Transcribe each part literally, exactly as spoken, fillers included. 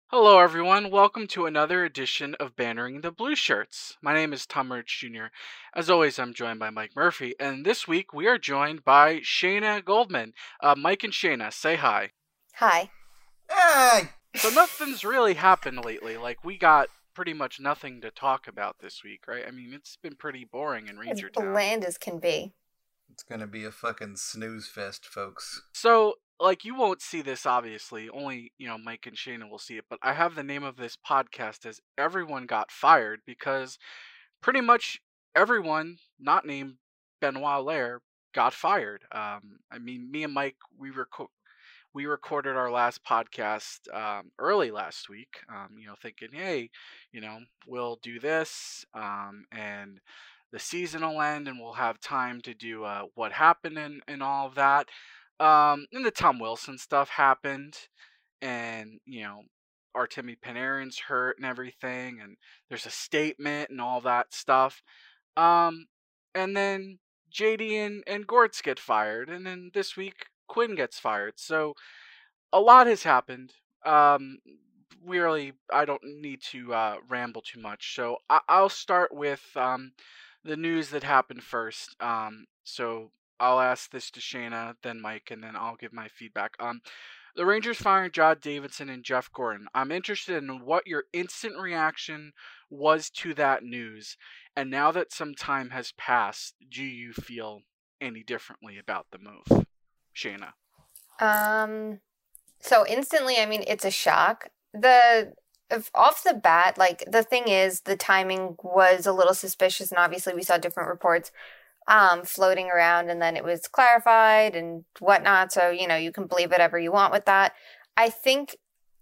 Hello, everyone. Welcome to another edition of Bannering the Blue Shirts. My name is Tom Rich Junior As always, I'm joined by Mike Murphy, and this week we are joined by Shayna Goldman. Uh, Mike and Shayna, say hi. Hi. Hey! So nothing's really happened lately. Like, we got pretty much nothing to talk about this week, right? I mean, it's been pretty boring in As Ranger Town. bland as can be. It's gonna be a fucking snooze fest, folks. So, like, you won't see this, obviously. Only, you know, Mike and Shayna will see it. But I have the name of this podcast as Everyone Got Fired because pretty much everyone not named Benoit Lair got fired. Um, I mean, me and Mike, we reco- we recorded our last podcast um, early last week. Um, you know, thinking, hey, you know, we'll do this, um, and the season will end, and we'll have time to do uh, what happened and and all of that. Um, and the Tom Wilson stuff happened, and you know, Artemi Panarin's hurt and everything, and there's a statement and all that stuff. Um, and then J D and, and Gortz get fired, and then this week Quinn gets fired. So a lot has happened. Um, really, I don't need to uh, ramble too much. So I- I'll start with um, the news that happened first. Um, so I'll ask this to Shayna, then Mike, and then I'll give my feedback. Um, the Rangers firing John Davidson and Jeff Gordon. I'm interested in what your instant reaction was to that news. And now that some time has passed, do you feel any differently about the move? Shayna. Um, so instantly, I mean, it's a shock. The if off the bat, like the thing is, the timing was a little suspicious, and obviously we saw different reports um floating around, and then it was clarified and whatnot. So you know, you can believe whatever you want with that. I think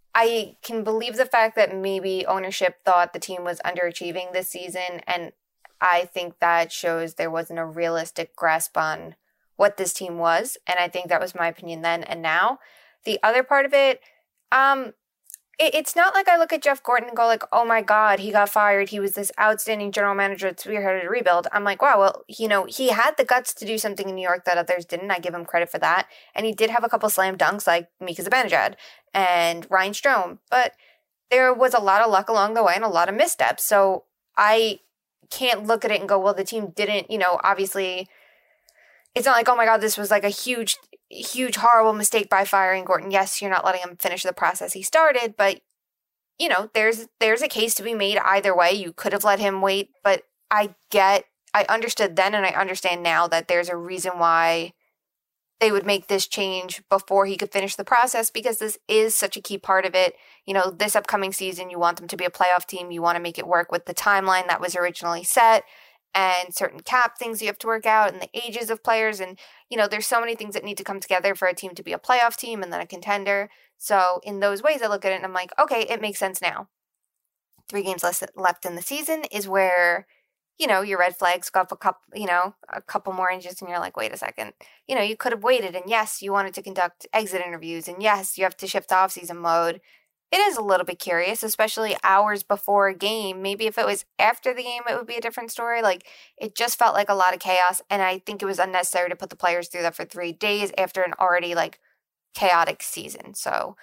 I can believe the fact that maybe ownership thought the team was underachieving this season, and I think that shows there wasn't a realistic grasp on what this team was, and I think that was my opinion then and now. The other part of it, um, it, it's not like I look at Jeff Gordon and go like, oh my God, he got fired. He was this outstanding general manager that spearheaded a rebuild. I'm like, wow, well, you know, he had the guts to do something in New York that others didn't. I give him credit for that. And he did have a couple slam dunks like Mika Zibanejad and Ryan Strome. But there was a lot of luck along the way and a lot of missteps. So I can't look at it and go, well, the team didn't, you know, obviously it's not like, oh my God, this was like a huge, huge, horrible mistake by firing Gordon. Yes, you're not letting him finish the process he started, but you know, there's there's a case to be made either way. You could have let him wait, but I get, I understood then and I understand now that there's a reason why they would make this change before he could finish the process, because this is such a key part of it. You know, this upcoming season, you want them to be a playoff team. You want to make it work with the timeline that was originally set and certain cap things you have to work out and the ages of players. And, you know, there's so many things that need to come together for a team to be a playoff team and then a contender. So in those ways, I look at it and I'm like, okay, it makes sense now. Three games less left in the season is where, you know, your red flags go up a couple, you know, a couple more inches and you're like, wait a second, you know, you could have waited. And yes, you wanted to conduct exit interviews. And yes, you have to shift to off-season mode. It is a little bit curious, especially hours before a game. Maybe if it was after the game, it would be a different story. Like, it just felt like a lot of chaos. And I think it was unnecessary to put the players through that for three days after an already, like, chaotic season. So,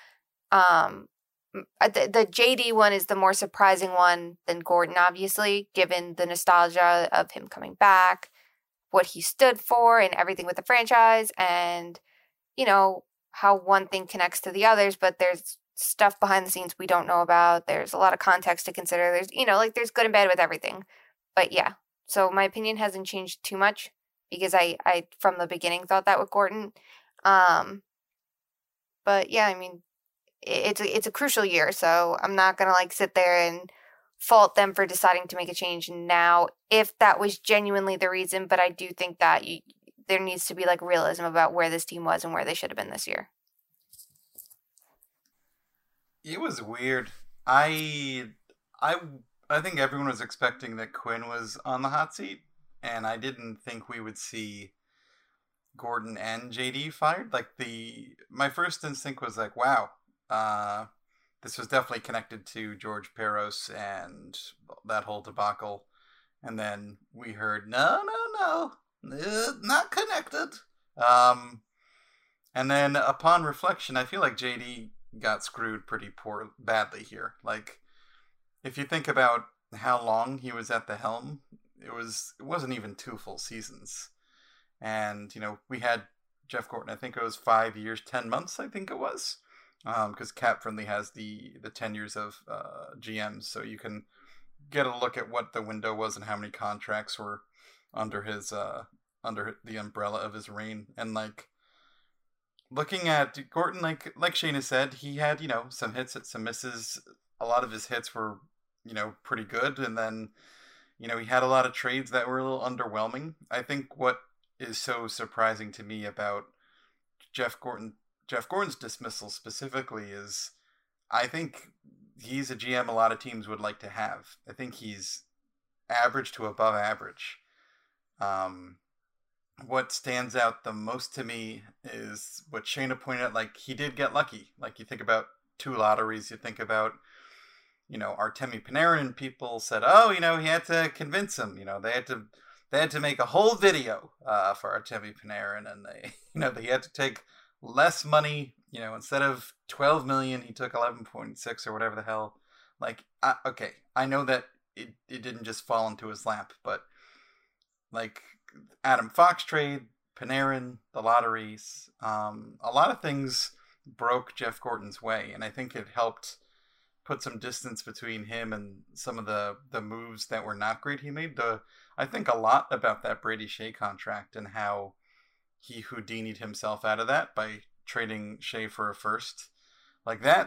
um, the, the J D one is the more surprising one than Gordon, obviously, given the nostalgia of him coming back, what he stood for, and everything with the franchise, and, you know, how one thing connects to the others, but there's stuff behind the scenes we don't know about. There's a lot of context to consider. There's, you know, like there's good and bad with everything. But yeah, so my opinion hasn't changed too much because I, I from the beginning thought that with Gordon. Um, but yeah, I mean, it's a, it's a crucial year, so I'm not gonna like sit there and fault them for deciding to make a change now if that was genuinely the reason. But I do think that you, there needs to be like realism about where this team was and where they should have been this year. It was weird. I, I, I think everyone was expecting that Quinn was on the hot seat, and I didn't think we would see Gordon and J D fired. Like the, my first instinct was like, wow, uh, this was definitely connected to George Peros and that whole debacle. And then we heard, no, no, no, uh, not connected. Um, and then upon reflection, I feel like J D got screwed pretty poor badly here. Like, if you think about how long he was at the helm, it was it wasn't even two full seasons. And, you know, we had Jeff Gorton, I think it was five years, ten months, I think it was. Because um, Cap Friendly has the, the ten years of uh, G Ms, so you can get a look at what the window was and how many contracts were under his uh, under the umbrella of his reign. And, like, looking at Gorton, like like Shayna said, he had, you know, some hits and some misses. A lot of his hits were, you know, pretty good. And then, you know, he had a lot of trades that were a little underwhelming. I think what is so surprising to me about Jeff Gorton, Jeff Gorton's dismissal specifically is, I think he's a G M a lot of teams would like to have. I think he's average to above average. Um, what stands out the most to me is what Shayna pointed out. Like, he did get lucky. Like, you think about two lotteries, you think about, you know, Artemi Panarin. People said, oh, you know, he had to convince him. You know, they had to they had to make a whole video uh, for Artemi Panarin, and they, you know, they had to take less money. You know, instead of twelve million, he took eleven point six or whatever the hell. Like, I, okay, I know that it it didn't just fall into his lap, but like Adam Fox trade, Panarin, the lotteries, um, a lot of things broke Jeff Gorton's way, and I think it helped put some distance between him and some of the, the moves that were not great he made. The I think a lot about that Brady Shea contract and how he Houdini'd himself out of that by trading Shea for a first. Like that,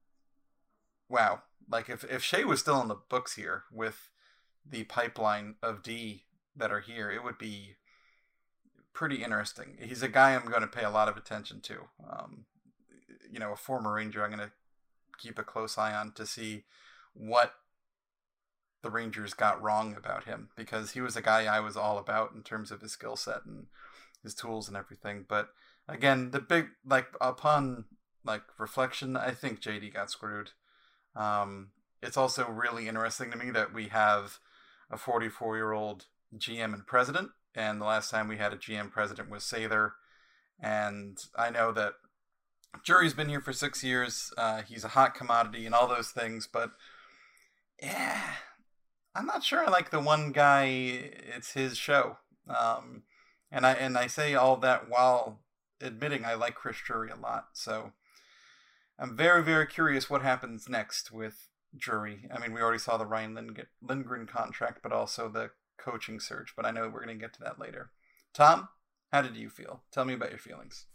wow. Like if, if Shea was still in the books here with the pipeline of D that are here, it would be pretty interesting. He's a guy I'm going to pay a lot of attention to. Um, you know, a former Ranger I'm going to keep a close eye on to see what the Rangers got wrong about him, because he was a guy I was all about in terms of his skill set and his tools and everything. But again, the big, like, upon like reflection, I think J D got screwed. Um, it's also really interesting to me that we have a forty-four year old G M and president, and the last time we had a G M president was Sather. And I know that Jury's been here for six years. Uh, he's a hot commodity and all those things, but yeah, I'm not sure I like the one guy. It's his show, um, and I and I say all that while admitting I like Chris Drury a lot. So I'm very very curious what happens next with Drury. I mean, we already saw the Ryan Lind- Lindgren contract, but also the coaching search. But I know we're going to get to that later. Tom, how did you feel? Tell me about your feelings.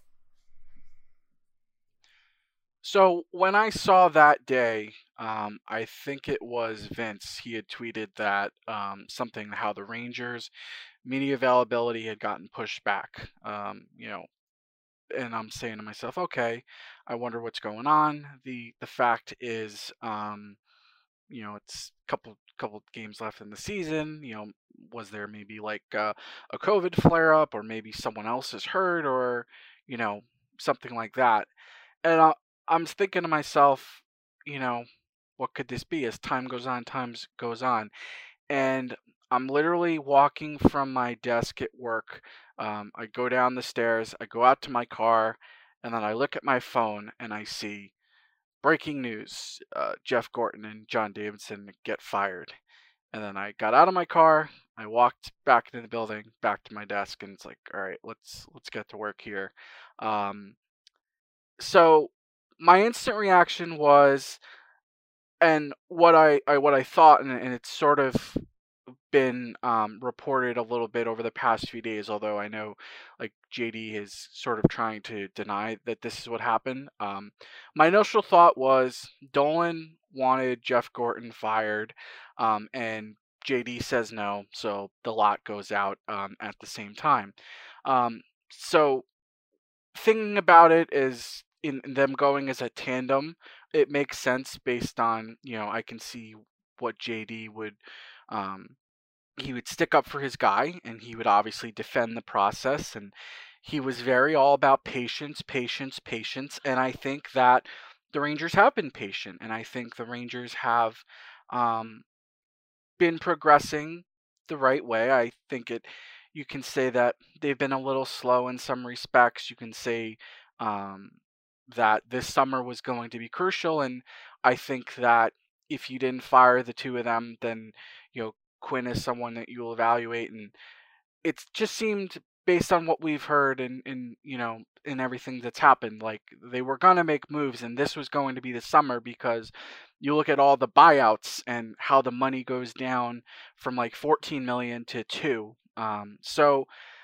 So when I saw that day, um, I think it was Vince. He had tweeted that um, something how the Rangers media availability had gotten pushed back. Um, you know, and I'm saying to myself, okay, I wonder what's going on. The the fact is, um, you know, it's a couple couple games left in the season. You know, was there maybe like uh, a COVID flare up, or maybe someone else is hurt, or you know, something like that. And I, I'm thinking to myself, you know, what could this be? As time goes on, time goes on, and I'm literally walking from my desk at work. Um, I go down the stairs, I go out to my car, and then I look at my phone and I see breaking news: uh, Jeff Gorton and John Davidson get fired. And then I got out of my car, I walked back into the building, back to my desk, and it's like, all right, let's let's get to work here. Um, so my instant reaction was, and what I, I what I thought, and, and it's sort of been um, reported a little bit over the past few days, although I know like J D is sort of trying to deny that this is what happened. Um, my initial thought was Dolan wanted Jeff Gorton fired, um, and J D says no, so the lot goes out um, at the same time. Um, so thinking about it is in them going as a tandem, it makes sense based on, you know, I can see what J D would, um, he would stick up for his guy, and he would obviously defend the process, and he was very all about patience, patience, patience, and I think that the Rangers have been patient, and I think the Rangers have um, been progressing the right way. I think it, you can say that they've been a little slow in some respects. You can say, um, that this summer was going to be crucial, and I think that if you didn't fire the two of them, then you know Quinn is someone that you'll evaluate, and it just seemed based on what we've heard and, and you know and everything that's happened, like they were gonna make moves, and this was going to be the summer because you look at all the buyouts and how the money goes down from like fourteen million to two. Um, so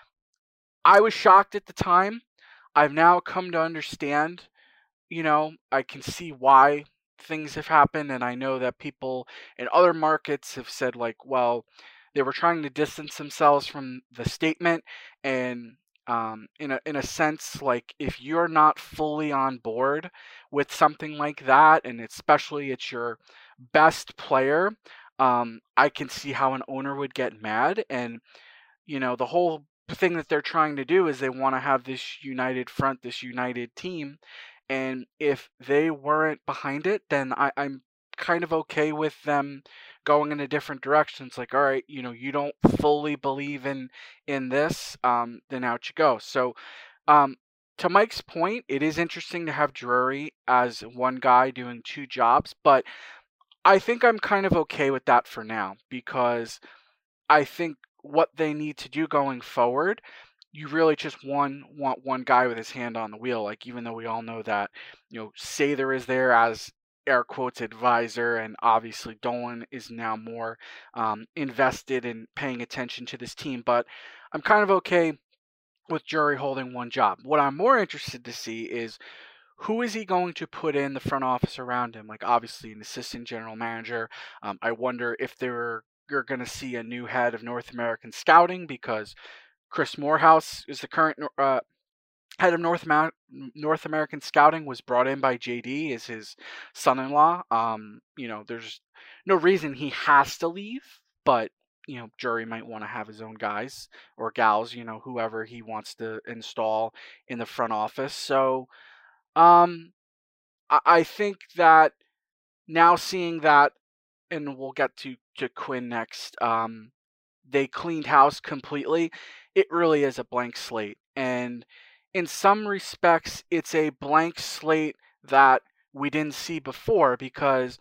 I was shocked at the time. I've now come to understand, you know, I can see why things have happened, and I know that people in other markets have said, like, well, they were trying to distance themselves from the statement, and um, in a in a sense, like if you're not fully on board with something like that, and especially it's your best player, um, I can see how an owner would get mad, and you know the whole thing that they're trying to do is they want to have this united front, this united team, and if they weren't behind it, then I, I'm kind of okay with them going in a different direction. It's like, all right, you know, you don't fully believe in in this, um, then out you go. So, um, to Mike's point, it is interesting to have Drury as one guy doing two jobs, but I think I'm kind of okay with that for now because I think what they need to do going forward, you really just one want one guy with his hand on the wheel. Like even though we all know that, you know, Sather is there as air quotes advisor, and obviously Dolan is now more um, invested in paying attention to this team. But I'm kind of okay with Drury holding one job. What I'm more interested to see is who is he going to put in the front office around him? Like obviously an assistant general manager. Um, I wonder if they're you're going to see a new head of North American scouting because Chris Morehouse is the current uh, head of North Amer- North American scouting, was brought in by J D as his son-in-law. Um, you know, there's no reason he has to leave, but you know, Drury might want to have his own guys or gals, you know, whoever he wants to install in the front office. So, um, I, I think that now seeing that, and we'll get to, to Quinn next, um, they cleaned house completely. It really is a blank slate. And in some respects, it's a blank slate that we didn't see before because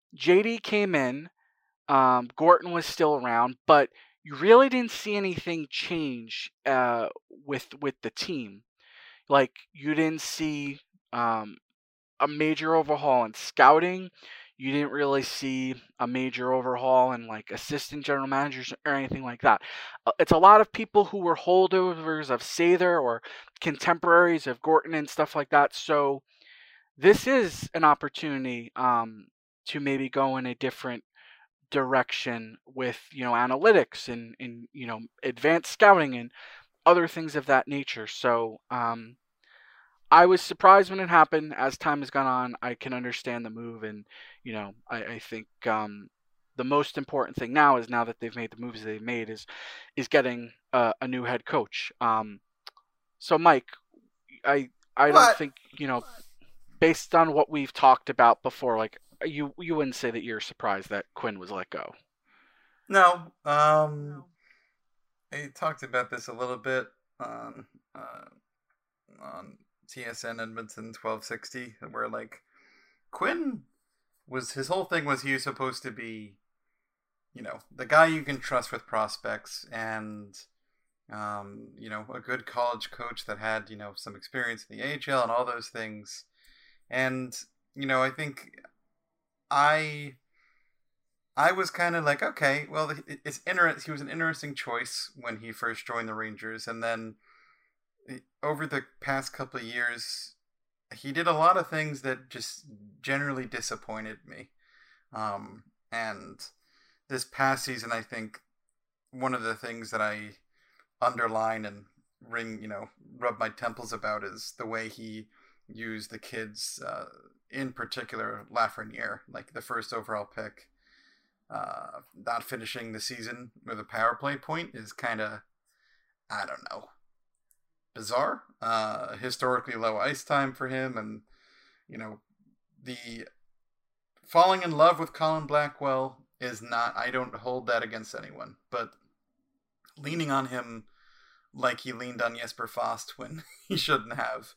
J D came in, um, Gorton was still around, but you really didn't see anything change uh, with with the team. Like you didn't see um, a major overhaul in scouting. You didn't really see a major overhaul in like assistant general managers or anything like that. Uh, It's a lot of people who were holdovers of Sather or contemporaries of Gorton and stuff like that. So this is an opportunity um, to maybe go in a different direction with you know analytics and, and you know advanced scouting and other things of that nature. So um, I was surprised when it happened. As time has gone on, I can understand the move, and you know, I, I think um, the most important thing now is now that they've made the moves they've made is is getting uh, a new head coach. Um, so, Mike, I I don't What? think you know, based on what we've talked about before, like you you wouldn't say that you're surprised that Quinn was let go. No. Um, I talked about this a little bit on uh, on T S N Edmonton twelve sixty, where like Quinn was his whole thing was he was supposed to be, you know, the guy you can trust with prospects and um, you know, a good college coach that had, you know, some experience in the A H L and all those things. And, you know, I think I I was kind of like, okay, well, it's inter- he was an interesting choice when he first joined the Rangers, and then over the past couple of years, he did a lot of things that just generally disappointed me. Um, and this past season, I think one of the things that I underline and ring, you know, rub my temples about is the way he used the kids, uh, in particular Lafreniere, like the first overall pick. Uh, not finishing the season with a power play point is kind of, I don't know, bizarre. Uh, historically low ice time for him, and you know, the falling in love with Colin Blackwell is not. I don't hold that against anyone, but leaning on him like he leaned on Jesper Fast when he shouldn't have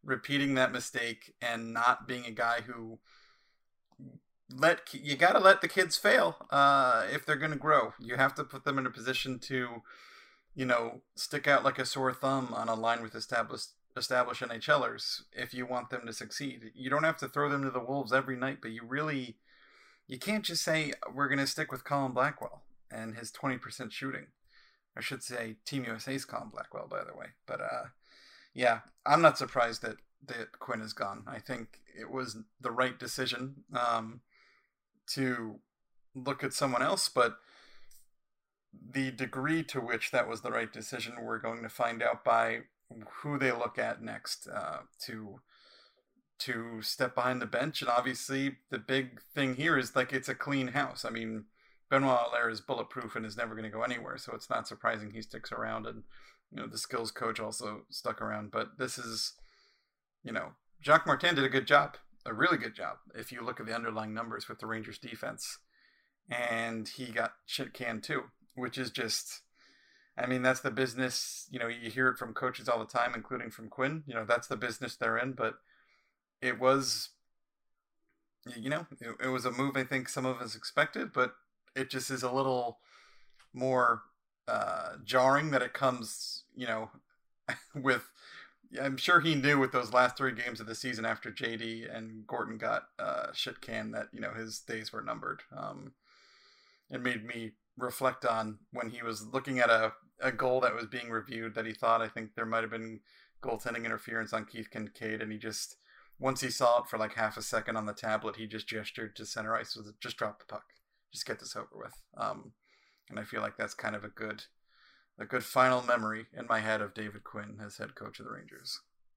repeating that mistake and not being a guy who let you got to let the kids fail uh, if they're going to grow. You have to put them in a position to, you know, stick out like a sore thumb on a line with established established NHLers if you want them to succeed. You don't have to throw them to the wolves every night, but you really, you can't just say we're going to stick with Colin Blackwell and his twenty percent shooting. I should say Team U S A's Colin Blackwell, by the way. But uh, yeah, I'm not surprised that, that Quinn is gone. I think it was the right decision um, to look at someone else, but the degree to which that was the right decision, we're going to find out by who they look at next uh, to to step behind the bench. And obviously the big thing here is like it's a clean house. I mean, Benoit Allaire is bulletproof and is never going to go anywhere, so it's not surprising he sticks around. And you know, the skills coach also stuck around. But this is, you know, Jacques Martin did a good job, a really good job if you look at the underlying numbers with the Rangers defense. And he got shit canned too, which is just, I mean, that's the business. You know, you hear it from coaches all the time, including from Quinn. You know, that's the business they're in. But it was, you know, it, it was a move I think some of us expected, but it just is a little more uh, jarring that it comes, you know, with, I'm sure he knew with those last three games of the season after J D and Gordon got uh, shit canned that, you know, his days were numbered. Um, it made me reflect on when he was looking at a, a goal that was being reviewed that he thought, I think there might have been goaltending interference on Keith Kincaid, and he just, once he saw it for like half a second on the tablet, he just gestured to center ice with just drop the puck, just get this over with. Um, and I feel like that's kind of a good a good final memory in my head of David Quinn as head coach of the Rangers.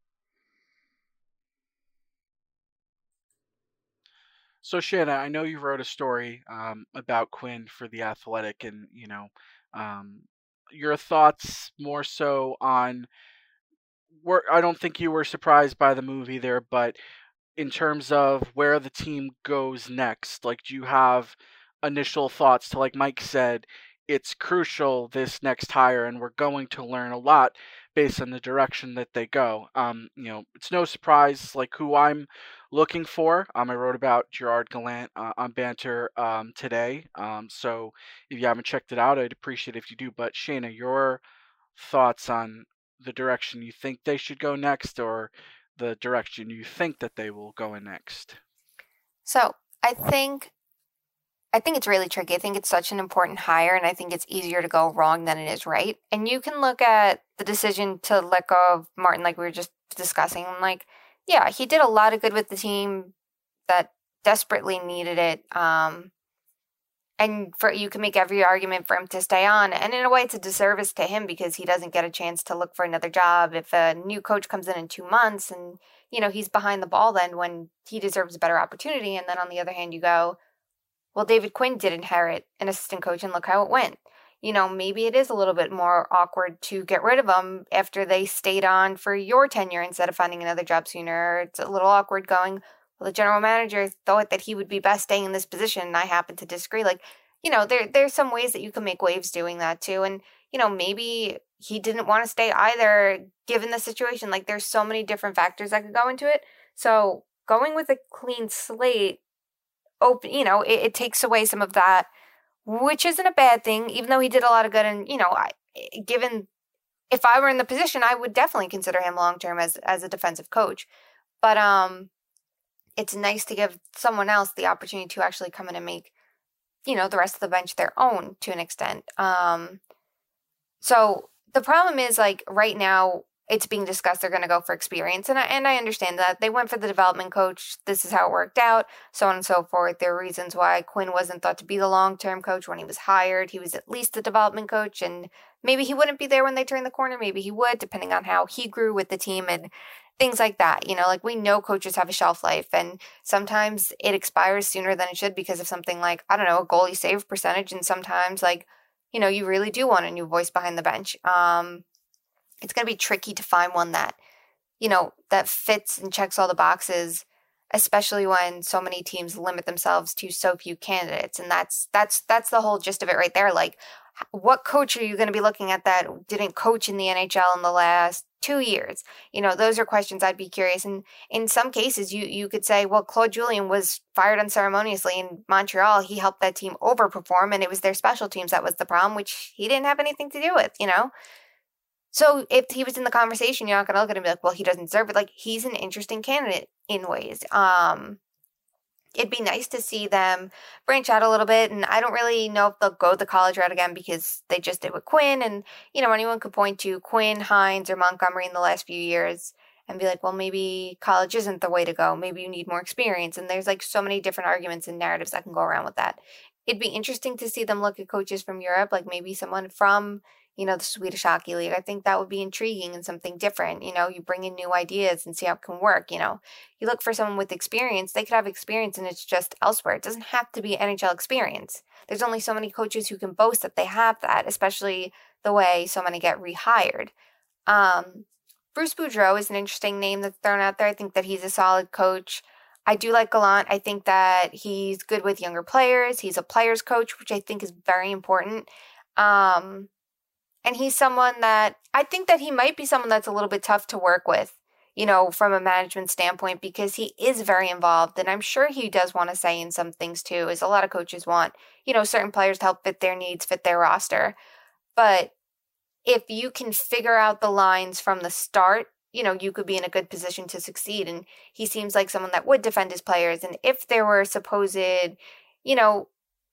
So Shanna, I know you wrote a story um, about Quinn for The Athletic, and you know, um, your thoughts more so on. Were, I don't think you were surprised by the move either, but in terms of where the team goes next, like, do you have initial thoughts? To, like Mike said, it's crucial this next hire, and we're going to learn a lot based on the direction that they go. Um, you know, it's no surprise like who I'm looking for. Um, I wrote about Gerard Gallant uh, on Banter um, today. Um, so if you haven't checked it out, I'd appreciate it if you do. But Shayna, your thoughts on the direction you think they should go next, or the direction you think that they will go in next? So I think I think it's really tricky. I think it's such an important hire, and I think it's easier to go wrong than it is right. And you can look at the decision to let go of Martin, like we were just discussing. I'm like, yeah, he did a lot of good with the team that desperately needed it. Um, and for you can make every argument for him to stay on. And in a way, it's a disservice to him because he doesn't get a chance to look for another job. If a new coach comes in in two months and, you know, he's behind the ball then when he deserves a better opportunity. And then on the other hand, you go, well, David Quinn did inherit an assistant coach and look how it went. You know, maybe it is a little bit more awkward to get rid of them after they stayed on for your tenure instead of finding another job sooner. It's a little awkward going, well, the general manager thought that he would be best staying in this position, and I happen to disagree. Like, you know, there there's some ways that you can make waves doing that too. And, you know, maybe he didn't want to stay either, given the situation. Like, there's so many different factors that could go into it. So going with a clean slate, open, you know, it, it takes away some of that, which isn't a bad thing, even though he did a lot of good. And, you know, I, given if I were in the position, I would definitely consider him long-term as, as a defensive coach. But um, it's nice to give someone else the opportunity to actually come in and make, you know, the rest of the bench their own to an extent. Um, so the problem is, like, right now it's being discussed they're going to go for experience. And I, and I understand that. They went for the development coach. This is how it worked out, so on and so forth. There are reasons why Quinn wasn't thought to be the long-term coach when he was hired. He was at least the development coach, and maybe he wouldn't be there when they turned the corner. Maybe he would, depending on how he grew with the team and things like that. You know, like, we know coaches have a shelf life, and sometimes it expires sooner than it should because of something like, I don't know, a goalie save percentage. And sometimes, like, you know, you really do want a new voice behind the bench. Um, it's going to be tricky to find one that, you know, that fits and checks all the boxes, especially when so many teams limit themselves to so few candidates. And that's, that's, that's the whole gist of it right there. Like, what coach are you going to be looking at that didn't coach in the N H L in the last two years? You know, those are questions I'd be curious. And in some cases, you you could say, well, Claude Julien was fired unceremoniously in Montreal. He helped that team overperform, and it was their special teams that was the problem, which he didn't have anything to do with, you know? So if he was in the conversation, you're not going to look at him and be like, well, he doesn't deserve it. Like, he's an interesting candidate in ways. Um, it'd be nice to see them branch out a little bit. And I don't really know if they'll go the college route again because they just did with Quinn. And, you know, anyone could point to Quinn, Hines, or Montgomery in the last few years and be like, well, maybe college isn't the way to go. Maybe you need more experience. And there's like so many different arguments and narratives that can go around with that. It'd be interesting to see them look at coaches from Europe, like maybe someone from, you know, the Swedish Hockey League. I think that would be intriguing and something different. You know, you bring in new ideas and see how it can work. You know, you look for someone with experience, they could have experience and it's just elsewhere. It doesn't have to be N H L experience. There's only so many coaches who can boast that they have that, especially the way so many get rehired. Um, Bruce Boudreau is an interesting name that's thrown out there. I think that he's a solid coach. I do like Gallant. I think that he's good with younger players. He's a player's coach, which I think is very important. Um, And he's someone that I think that he might be someone that's a little bit tough to work with, you know, from a management standpoint, because he is very involved. And I'm sure he does want to say in some things too, as a lot of coaches want, you know, certain players to help fit their needs, fit their roster. But if you can figure out the lines from the start, you know, you could be in a good position to succeed. And he seems like someone that would defend his players. And if there were supposed, you know,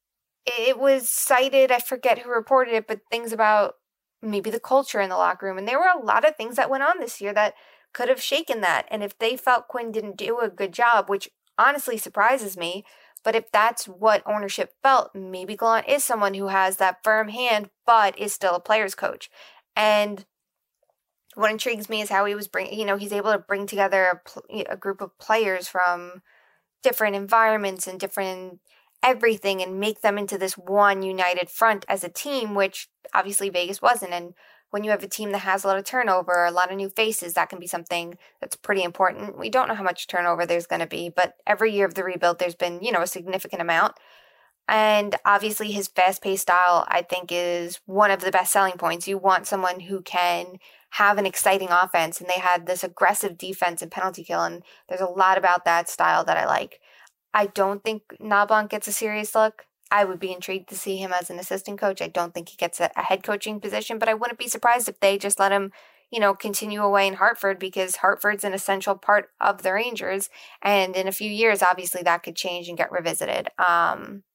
it was cited, I forget who reported it, but things about maybe the culture in the locker room. And there were a lot of things that went on this year that could have shaken that. And if they felt Quinn didn't do a good job, which honestly surprises me, but if that's what ownership felt, maybe Gallant is someone who has that firm hand, but is still a player's coach. And what intrigues me is how he was bring, you know, he's able to bring together a, a group of players from different environments and different everything and make them into this one united front as a team, which obviously Vegas wasn't. And when you have a team that has a lot of turnover, a lot of new faces, that can be something that's pretty important. We don't know how much turnover there's going to be, but every year of the rebuild, there's been, you know, a significant amount. And obviously his fast-paced style, I think, is one of the best selling points. You want someone who can have an exciting offense, and they had this aggressive defense and penalty kill, and there's a lot about that style that I like. I don't think Knobloch gets a serious look. I would be intrigued to see him as an assistant coach. I don't think he gets a, a head coaching position, but I wouldn't be surprised if they just let him, you know, continue away in Hartford, because Hartford's an essential part of the Rangers. And in a few years, obviously that could change and get revisited. Um,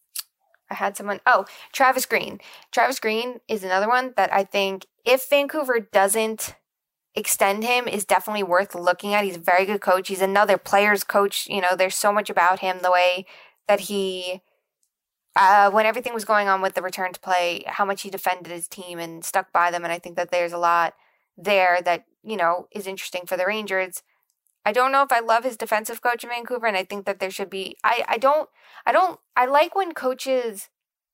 I had someone, oh, Travis Green. Travis Green is another one that I think if Vancouver doesn't extend him is definitely worth looking at. He's a very good coach. He's another player's coach. You know, there's so much about him, the way that he, uh, when everything was going on with the return to play, how much he defended his team and stuck by them. And I think that there's a lot there that, you know, is interesting for the Rangers. I don't know if I love his defensive coach in Vancouver, and I think that there should be, I, I don't, I don't, I like when coaches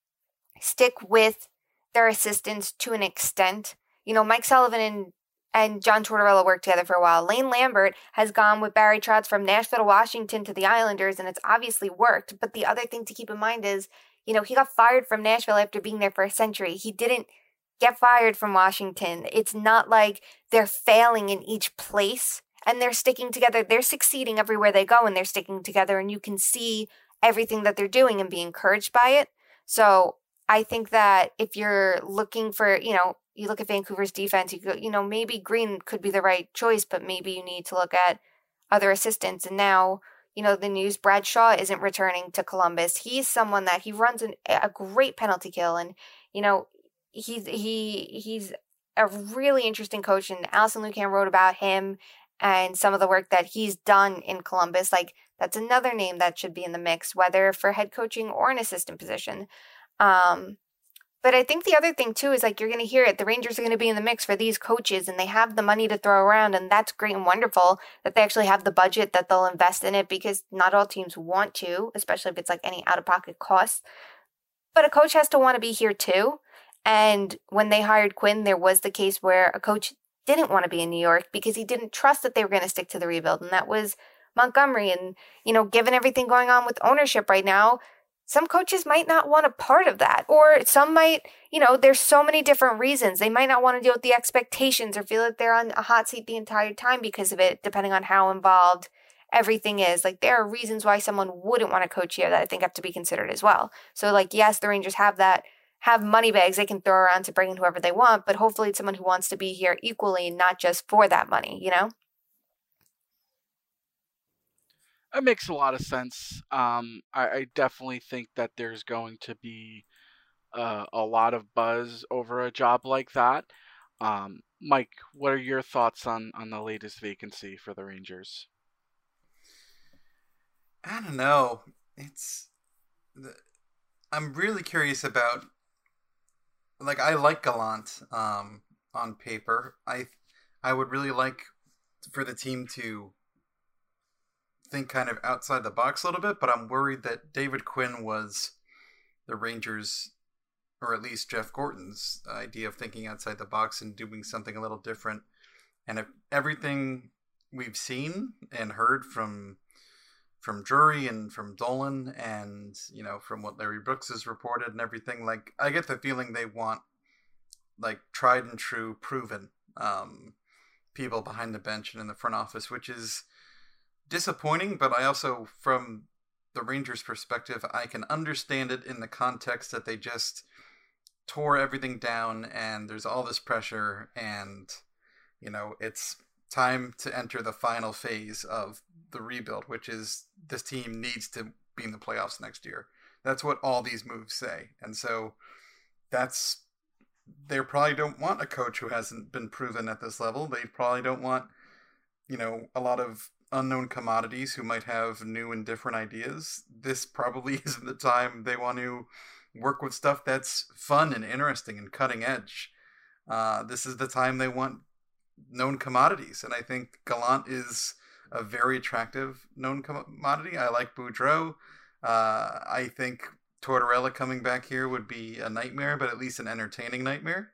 stick with their assistants to an extent. You know, Mike Sullivan and and John Tortorella worked together for a while. Lane Lambert has gone with Barry Trotz from Nashville to Washington to the Islanders, and it's obviously worked. But the other thing to keep in mind is, you know, he got fired from Nashville after being there for a century. He didn't get fired from Washington. It's not like they're failing in each place and they're sticking together. They're succeeding everywhere they go, and they're sticking together, and you can see everything that they're doing and be encouraged by it. So I think that if you're looking for, you know, you look at Vancouver's defense, you go, you know, maybe Green could be the right choice, but maybe you need to look at other assistants. And now, you know, the news, Brad Shaw isn't returning to Columbus. He's someone that he runs an, a great penalty kill. And, you know, he's, he, he's a really interesting coach. And Allison Lucan wrote about him and some of the work that he's done in Columbus. Like, that's another name that should be in the mix, whether for head coaching or an assistant position. Um, But I think the other thing, too, is like you're going to hear it. The Rangers are going to be in the mix for these coaches, and they have the money to throw around. And that's great and wonderful that they actually have the budget that they'll invest in it, because not all teams want to, especially if it's like any out-of-pocket costs. But a coach has to want to be here, too. And when they hired Quinn, there was the case where a coach didn't want to be in New York because he didn't trust that they were going to stick to the rebuild. And that was Montgomery. And, you know, given everything going on with ownership right now, some coaches might not want a part of that. Or some might, you know, there's so many different reasons. They might not want to deal with the expectations or feel like they're on a hot seat the entire time because of it, depending on how involved everything is. Like, there are reasons why someone wouldn't want to coach here that I think have to be considered as well. So, like, yes, the Rangers have that, have money bags they can throw around to bring in whoever they want, but hopefully it's someone who wants to be here equally, not just for that money, you know? It makes a lot of sense. Um, I, I definitely think that there's going to be uh, a lot of buzz over a job like that. Um, Mike, what are your thoughts on, on the latest vacancy for the Rangers? I don't know. It's the, I'm really curious about. Like, I like Gallant um, on paper. I I would really like for the team to think kind of outside the box a little bit, but I'm worried that David Quinn was the Rangers, or at least Jeff Gorton's idea of thinking outside the box and doing something a little different. And if everything we've seen and heard from from Drury and from Dolan and, you know, from what Larry Brooks has reported and everything, like, I get the feeling they want, like, tried and true, proven um, people behind the bench and in the front office, which is disappointing, but I also, from the Rangers' perspective, I can understand it in the context that they just tore everything down and there's all this pressure and, you know, it's time to enter the final phase of the rebuild, which is this team needs to be in the playoffs next year. That's what all these moves say. And so that's, they probably don't want a coach who hasn't been proven at this level. They probably don't want, you know, a lot of unknown commodities who might have new and different ideas. This probably isn't the time they want to work with stuff that's fun and interesting and cutting edge. Uh, this is the time they want known commodities, and I think Gallant is a very attractive known commodity. I like Boudreau. Uh, I think Tortorella coming back here would be a nightmare, but at least an entertaining nightmare.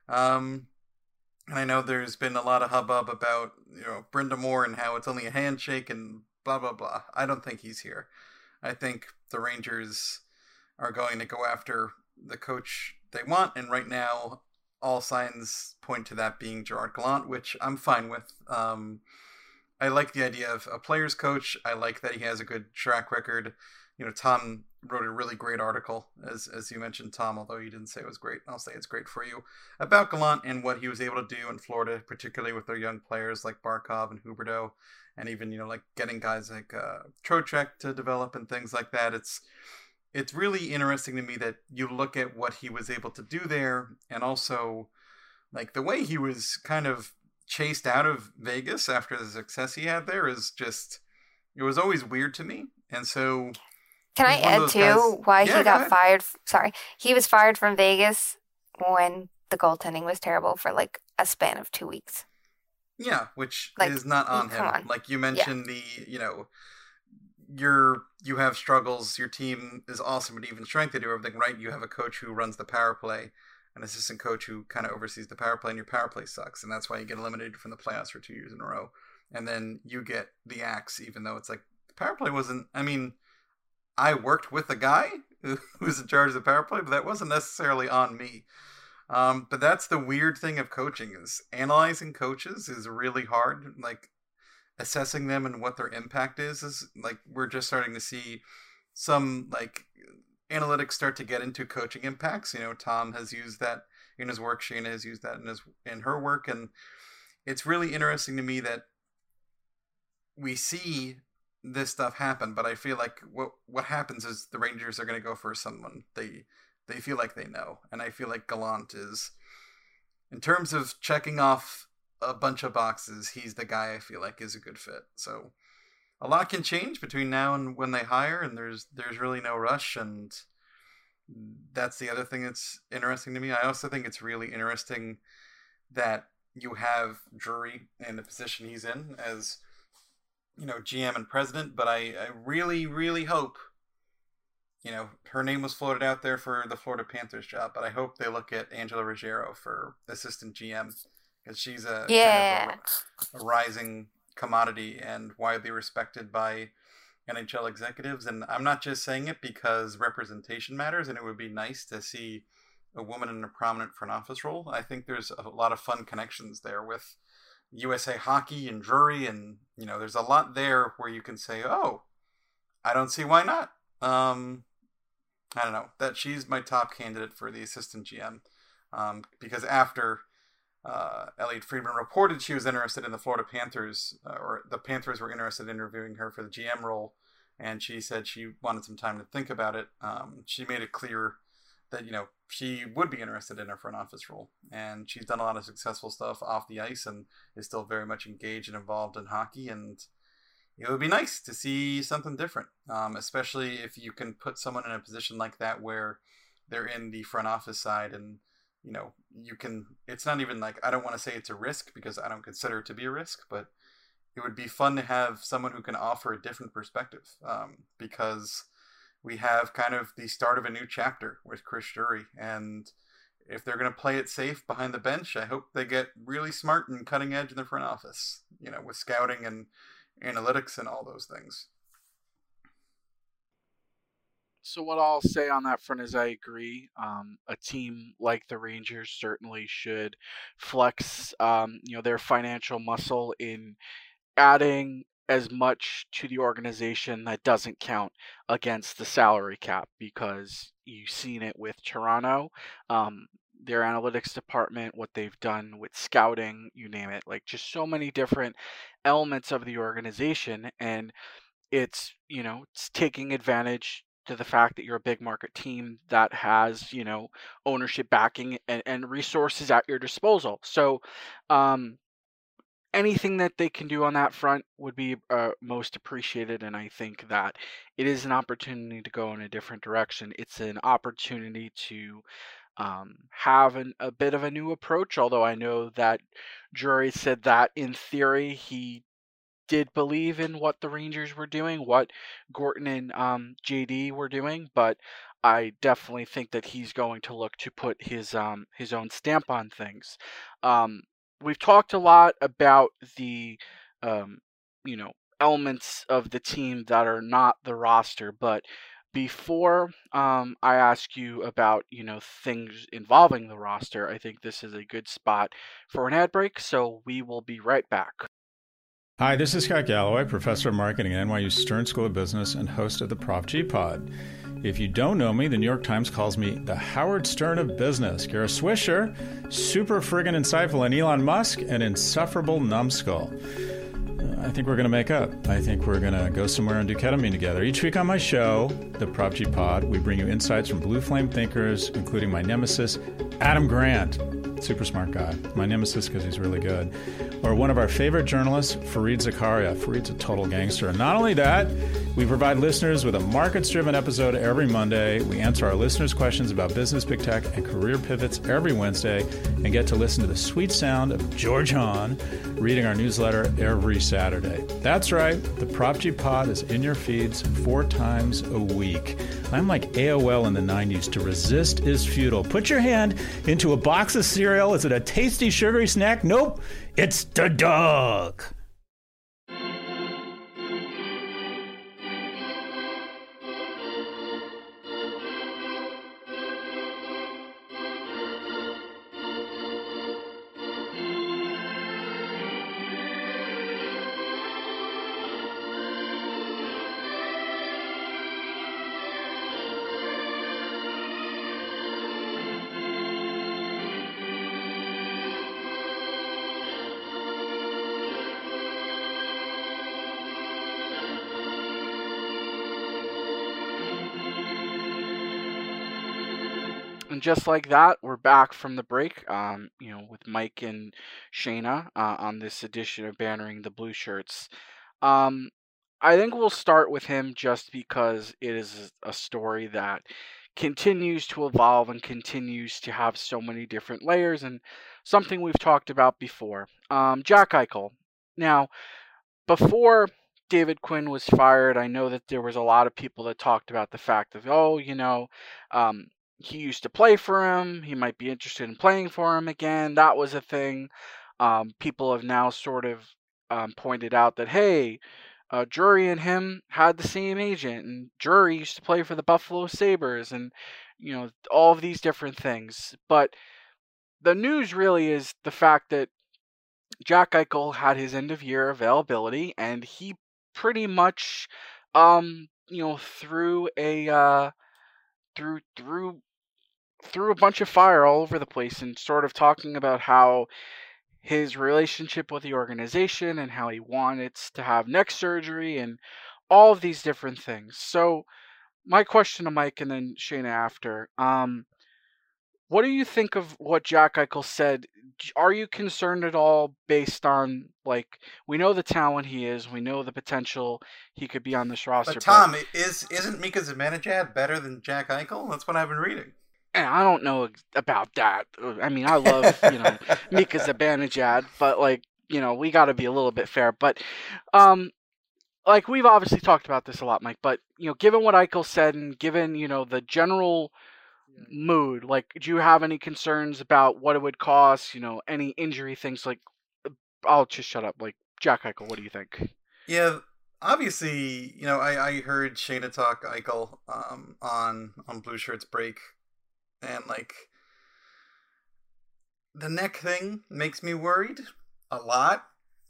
Um, and I know there's been a lot of hubbub about, you know, Brenda Moore and how it's only a handshake and blah, blah, blah. I don't think he's here. I think the Rangers are going to go after the coach they want, and right now all signs point to that being Gerard Gallant, which I'm fine with. Um, I like the idea of a player's coach. I like that he has a good track record. You know, Tom wrote a really great article, as as you mentioned, Tom, although you didn't say it was great. I'll say it's great for you, about Gallant and what he was able to do in Florida, particularly with their young players like Barkov and Huberdeau, and even, you know, like getting guys like uh, Trocheck to develop and things like that. It's it's really interesting to me that you look at what he was able to do there, and also like the way he was kind of chased out of Vegas after the success he had there is just, it was always weird to me. And so can I add too guys, why yeah, he got go fired? Sorry, he was fired from Vegas when the goaltending was terrible for like a span of two weeks. Yeah, which like, is not on him. On. Like you mentioned, yeah. the you know, you're you have struggles. Your team is awesome at even strength. They do everything right. You have a coach who runs the power play, an assistant coach who kind of oversees the power play, and your power play sucks, and that's why you get eliminated from the playoffs for two years in a row. And then you get the axe, even though it's like the power play wasn't. I mean, I worked with a guy who was in charge of the power play, but that wasn't necessarily on me. Um, but that's the weird thing of coaching, is analyzing coaches is really hard. Like assessing them and what their impact is, is like, we're just starting to see some like analytics start to get into coaching impacts. You know, Tom has used that in his work. Shayna has used that in his, in her work. And it's really interesting to me that we see this stuff happen, but I feel like what what happens is the Rangers are going to go for someone they they feel like they know, and I feel like Gallant is, in terms of checking off a bunch of boxes, he's the guy I feel like is a good fit. So a lot can change between now and when they hire, and there's there's really no rush, and that's the other thing that's interesting to me. I also think it's really interesting that you have Drury in the position he's in as, you know, G M and president, but I, I really, really hope, you know, her name was floated out there for the Florida Panthers job, but I hope they look at Angela Ruggiero for assistant G M, because she's a, yeah. kind of a, a rising commodity and widely respected by N H L executives. And I'm not just saying it because representation matters, and it would be nice to see a woman in a prominent front office role. I think there's a lot of fun connections there with U S A Hockey and Drury, and you know, there's a lot there where you can say, "Oh, I don't see why not." Um, I don't know, that she's my top candidate for the assistant G M, um, because after uh, Elliot Friedman reported she was interested in the Florida Panthers, uh, or the Panthers were interested in interviewing her for the G M role, and she said she wanted some time to think about it. Um, she made it clear that, you know, she would be interested in a front office role, and she's done a lot of successful stuff off the ice and is still very much engaged and involved in hockey, and it would be nice to see something different, um, especially if you can put someone in a position like that where they're in the front office side, and you know, you can, it's not even like, I don't want to say it's a risk because I don't consider it to be a risk, but it would be fun to have someone who can offer a different perspective, um, because we have kind of the start of a new chapter with Chris Drury, and if they're going to play it safe behind the bench, I hope they get really smart and cutting edge in the front office, you know, with scouting and analytics and all those things. So what I'll say on that front is I agree. Um, a team like the Rangers certainly should flex, um, you know, their financial muscle in adding as much to the organization that doesn't count against the salary cap, because you've seen it with Toronto. Um, their analytics department, what they've done with scouting, you name it, like just so many different elements of the organization, and it's, you know, it's taking advantage to the fact that you're a big market team that has, you know, ownership backing and, and resources at your disposal. So um, anything that they can do on that front would be uh, most appreciated, and I think that it is an opportunity to go in a different direction. It's an opportunity to um, have an, a bit of a new approach, although I know that Drury said that in theory he did believe in what the Rangers were doing, what Gorton and um, J D were doing, but I definitely think that he's going to look to put his um, his own stamp on things. Um, we've talked a lot about the um, you know, elements of the team that are not the roster, but before um, I ask you about, you know, things involving the roster, I think this is a good spot for an ad break, so we will be right back. Hi, this is Scott Galloway, professor of marketing at N Y U Stern School of Business and host of the Prof G Pod. If you don't know me, the New York Times calls me the Howard Stern of business. Kara Swisher, super friggin' insightful, and Elon Musk, an insufferable numbskull. I think we're going to make up. I think we're going to go somewhere and do ketamine together. Each week on my show, the Prop G Pod, we bring you insights from blue flame thinkers, including my nemesis, Adam Grant. Super smart guy. My nemesis because he's really good. Or one of our favorite journalists, Fareed Zakaria. Fareed's a total gangster. And not only that, we provide listeners with a markets-driven episode every Monday. We answer our listeners' questions about business, big tech, and career pivots every Wednesday, and get to listen to the sweet sound of George Hahn reading our newsletter every Saturday. That's right. The Prop G Pod is in your feeds four times a week. I'm like A O L in the nineties. To resist is futile. Put your hand into a box of cereal. Is it a tasty, sugary snack? Nope. It's the dog. And just like that, we're back from the break, um, you know, with Mike and Shayna uh, on this edition of Bannering the Blue Shirts. Um, I think we'll start with him just because it is a story that continues to evolve and continues to have so many different layers, and something we've talked about before. Um, Jack Eichel. Now, before David Quinn was fired, I know that there was a lot of people that talked about the fact of, oh, you know, um, he used to play for him. He might be interested in playing for him again. That was a thing. Um, people have now sort of um, pointed out that, hey, uh, Drury and him had the same agent, and Drury used to play for the Buffalo Sabres, and you know all of these different things. But the news really is the fact that Jack Eichel had his end of year availability, and he pretty much, um, you know, threw a uh, threw threw threw a bunch of fire all over the place, and sort of talking about how his relationship with the organization and how he wanted to have neck surgery and all of these different things. So, my question to Mike and then Shayna after, um, what do you think of what Jack Eichel said? Are you concerned at all based on, like, we know the talent he is, we know the potential he could be on this roster. But Tom, but, is isn't Mika Zibanejad better than Jack Eichel? That's what I've been reading. And I don't know about that. I mean, I love, you know, Mika Zibanejad, but, like, you know, we got to be a little bit fair. But, um, like, we've obviously talked about this a lot, Mike, but, you know, given what Eichel said and given, you know, the general mood, like, do you have any concerns about what it would cost, you know, any injury things? Like, I'll just shut up. Like, Jack Eichel, what do you think? Yeah, obviously, you know, I, I heard Shayna talk Eichel um, on, on Blue Shirts Break, and, like, the neck thing makes me worried a lot.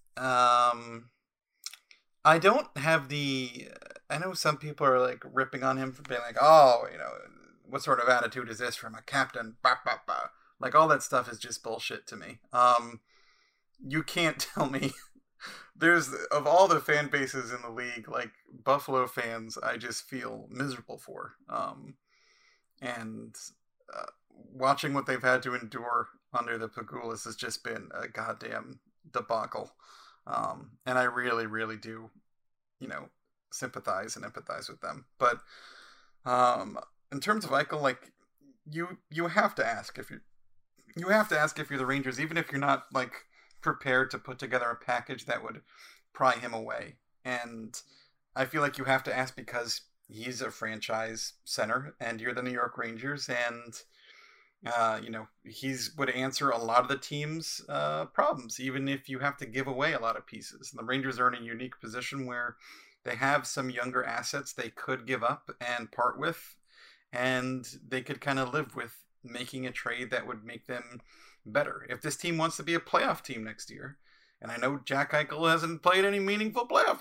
Um, I don't have the, I know some people are, like, ripping on him for being like, oh, you know, what sort of attitude is this from a captain? Bah, bah, bah. Like, all that stuff is just bullshit to me. Um, you can't tell me. There's, of all the fan bases in the league, like, Buffalo fans, I just feel miserable for. Um, and uh, watching what they've had to endure under the Pegulas has just been a goddamn debacle. Um, and I really, really do, you know, sympathize and empathize with them. But, um... in terms of Eichel, like, you you have to ask if you you have to ask if you're the Rangers, even if you're not, like, prepared to put together a package that would pry him away. And I feel like you have to ask because he's a franchise center, and you're the New York Rangers, and uh, you know he's would answer a lot of the team's uh, problems, even if you have to give away a lot of pieces. And the Rangers are in a unique position where they have some younger assets they could give up and part with. And they could kind of live with making a trade that would make them better. If this team wants to be a playoff team next year, and I know Jack Eichel hasn't played any meaningful playoff,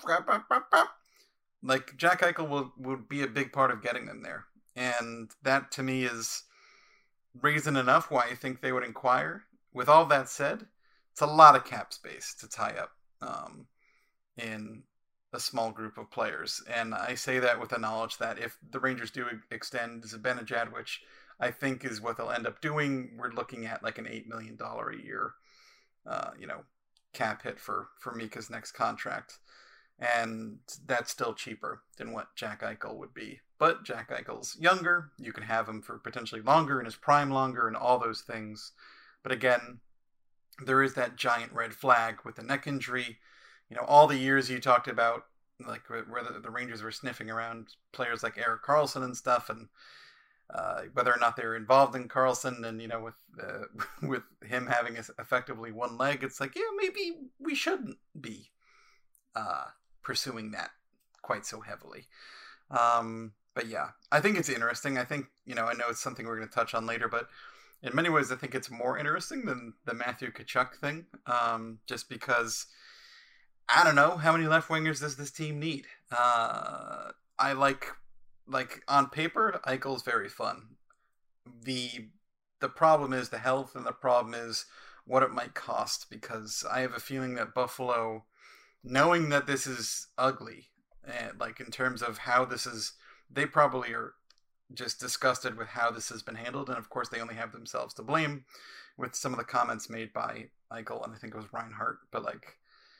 like, Jack Eichel will, would be a big part of getting them there. And that, to me, is reason enough why I think they would inquire. With all that said, it's a lot of cap space to tie up um, in a small group of players. And I say that with the knowledge that if the Rangers do extend Zibanejad, which I think is what they'll end up doing, we're looking at like an eight million dollars a year, uh, you know, cap hit for, for Mika's next contract. And that's still cheaper than what Jack Eichel would be. But Jack Eichel's younger. You can have him for potentially longer, in his prime longer, and all those things. But again, there is that giant red flag with the neck injury. You know, all the years you talked about, like, where the, the Rangers were sniffing around players like Erik Karlsson and stuff, and uh, whether or not they were involved in Karlsson, and, you know, with uh, with him having effectively one leg, it's like, yeah, maybe we shouldn't be uh, pursuing that quite so heavily. Um, but yeah, I think it's interesting. I think, you know, I know it's something we're going to touch on later, but in many ways, I think it's more interesting than the Matthew Tkachuk thing, um, just because I don't know, how many left wingers does this team need? Uh, I like, like on paper, Eichel's very fun. The the problem is the health, and the problem is what it might cost, because I have a feeling that Buffalo, knowing that this is ugly, and like in terms of how this is, they probably are just disgusted with how this has been handled, and of course they only have themselves to blame with some of the comments made by Eichel, and I think it was Reinhart, but like,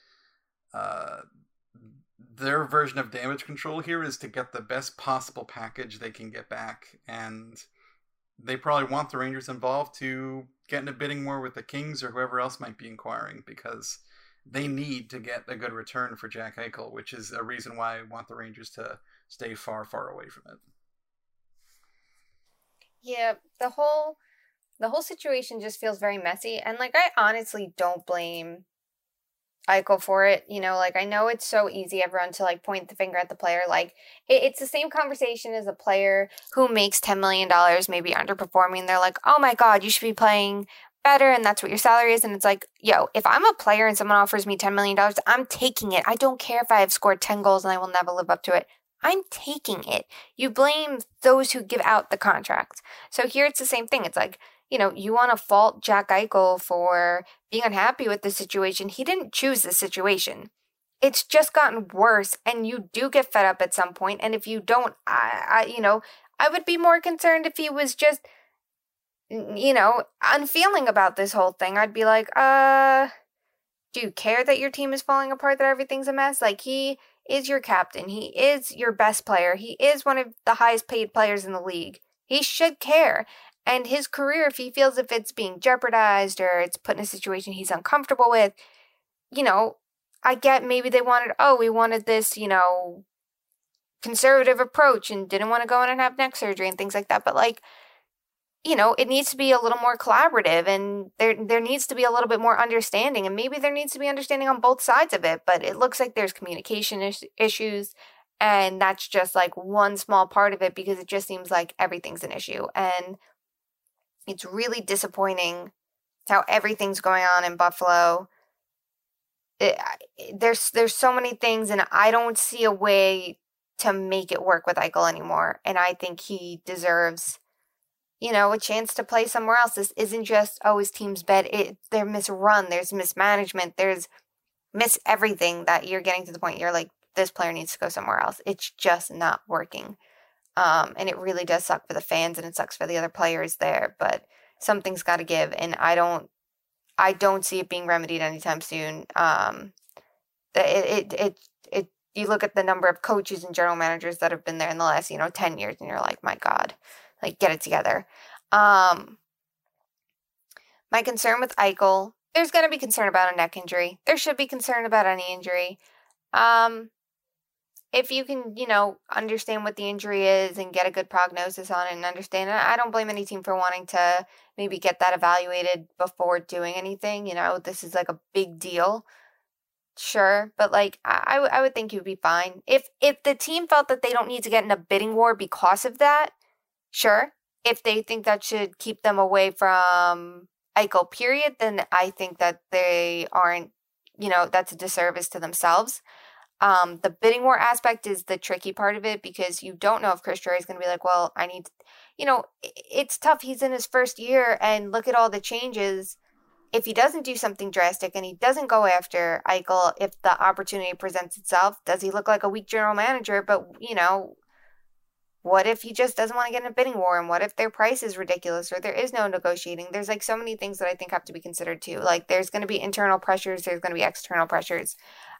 Uh, their version of damage control here is to get the best possible package they can get back, and they probably want the Rangers involved to get in a bidding war with the Kings or whoever else might be inquiring, because they need to get a good return for Jack Eichel, which is a reason why I want the Rangers to stay far, far away from it. Yeah, the whole the whole situation just feels very messy, and like I honestly don't blame Eichel for it. You know, like, I know it's so easy, everyone, to, like, point the finger at the player. Like, it, it's the same conversation as a player who makes ten million dollars, maybe underperforming. They're like, oh my God, you should be playing better, and that's what your salary is. And it's like, yo, if I'm a player and someone offers me ten million dollars, I'm taking it. I don't care if I have scored ten goals and I will never live up to it. I'm taking it. You blame those who give out the contract. So here it's the same thing. It's like, you know, you want to fault Jack Eichel for being unhappy with the situation. He didn't choose the situation. It's just gotten worse, and you do get fed up at some point. And if you don't, I, I you know, I would be more concerned if he was just, you know, unfeeling about this whole thing. I'd be like, uh, do you care that your team is falling apart, that everything's a mess? Like, he is your captain. He is your best player. He is one of the highest paid players in the league. He should care. And his career, if he feels if it's being jeopardized or it's put in a situation he's uncomfortable with, you know, I get maybe they wanted, oh, we wanted this, you know, conservative approach and didn't want to go in and have neck surgery and things like that. But, like, you know, it needs to be a little more collaborative, and there there needs to be a little bit more understanding, and maybe there needs to be understanding on both sides of it. But it looks like there's communication is- issues, and that's just like one small part of it, because it just seems like everything's an issue. And it's really disappointing how everything's going on in Buffalo. It, there's there's so many things, and I don't see a way to make it work with Eichel anymore. And I think he deserves, you know, a chance to play somewhere else. This isn't just, oh, his team's bad. It, they're misrun. There's mismanagement. There's miss everything that you're getting to the point you're like, this player needs to go somewhere else. It's just not working. Um, and it really does suck for the fans, and it sucks for the other players there, but something's got to give. And I don't, I don't see it being remedied anytime soon. Um, it, it, it, it, you look at the number of coaches and general managers that have been there in the last, you know, ten years, and you're like, my God, like, get it together. Um, my concern with Eichel, there's going to be concern about a neck injury. There should be concern about any injury. Um, If you can, you know, understand what the injury is and get a good prognosis on it and understand it, I don't blame any team for wanting to maybe get that evaluated before doing anything. You know, this is like a big deal. Sure. But, like, I, I, w- I would think you'd be fine. If, if the team felt that they don't need to get in a bidding war because of that, sure. If they think that should keep them away from Eichel, period, then I think that they aren't, you know, that's a disservice to themselves. Um, the bidding war aspect is the tricky part of it, because you don't know if Chris Drury is going to be like, well, I need, to, you know, it's tough. He's in his first year, and look at all the changes. If he doesn't do something drastic and he doesn't go after Eichel, if the opportunity presents itself, does he look like a weak general manager? But, you know, what if he just doesn't want to get in a bidding war? And what if their price is ridiculous, or there is no negotiating? There's like so many things that I think have to be considered too. Like, there's going to be internal pressures. There's going to be external pressures.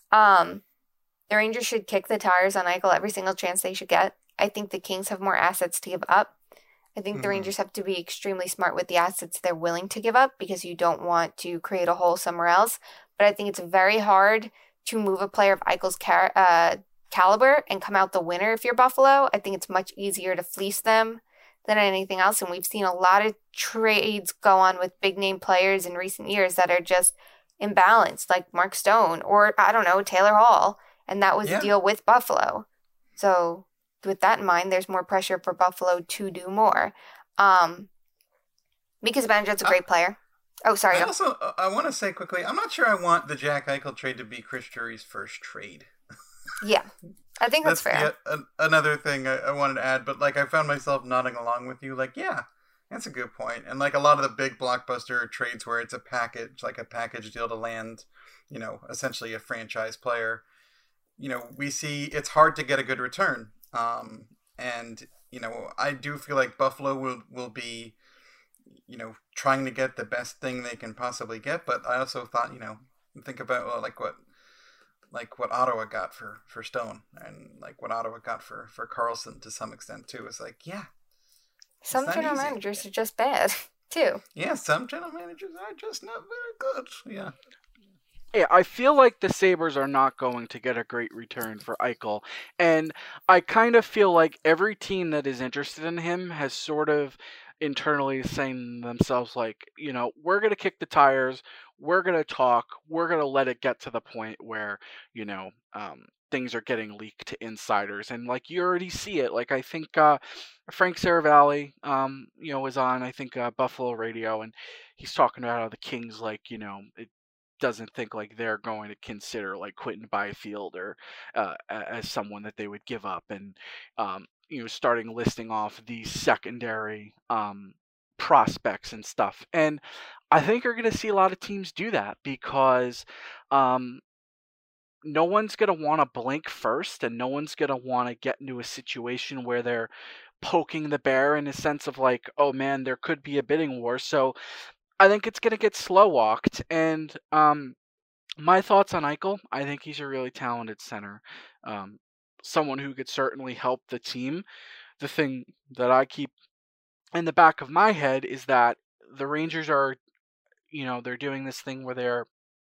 Um, The Rangers should kick the tires on Eichel every single chance they should get. I think the Kings have more assets to give up. I think mm-hmm. the Rangers have to be extremely smart with the assets they're willing to give up, because you don't want to create a hole somewhere else. But I think it's very hard to move a player of Eichel's car- uh, caliber and come out the winner if you're Buffalo. I think it's much easier to fleece them than anything else. And we've seen a lot of trades go on with big-name players in recent years that are just imbalanced, like Mark Stone or, I don't know, Taylor Hall. And that was yeah. the deal with Buffalo. So with that in mind, there's more pressure for Buffalo to do more. Um, because Banjo's a great uh, player. Oh, sorry. I also, uh, I want to say quickly, I'm not sure I want the Jack Eichel trade to be Chris Drury's first trade. Yeah, I think that's, that's fair. The, uh, another thing I, I wanted to add, but like I found myself nodding along with you, like, yeah, that's a good point. And like a lot of the big blockbuster trades where it's a package, like a package deal to land, you know, essentially a franchise player. You know, we see it's hard to get a good return. Um, and, you know, I do feel like Buffalo will, will be, you know, trying to get the best thing they can possibly get. But I also thought, you know, think about well, like what like what Ottawa got for, for Stone, and like what Ottawa got for, for Carlson to some extent too. It's like, yeah. Some general easy. managers are just bad too. Yeah, some general managers are just not very good. Yeah. Yeah, I feel like the Sabres are not going to get a great return for Eichel. And I kind of feel like every team that is interested in him has sort of internally saying themselves like, you know, we're going to kick the tires. we're going to talk. We're going to let it get to the point where, you know, um, things are getting leaked to insiders. And like you already see it. Like I think uh, Frank Saravalli, um, you know, was on, I think, uh, Buffalo Radio, and he's talking about how the Kings, like, you know, it doesn't think like they're going to consider like Quentin Byfield or uh, as someone that they would give up, and um, you know, starting listing off these secondary um, prospects and stuff. And I think you're going to see a lot of teams do that because um, no one's going to want to blink first, and no one's going to want to get into a situation where they're poking the bear in a sense of like, oh man, there could be a bidding war. So I think it's going to get slow walked. And um, my thoughts on Eichel, I think he's a really talented center. Um, someone who could certainly help the team. The thing that I keep in the back of my head is that the Rangers are, you know, they're doing this thing where they're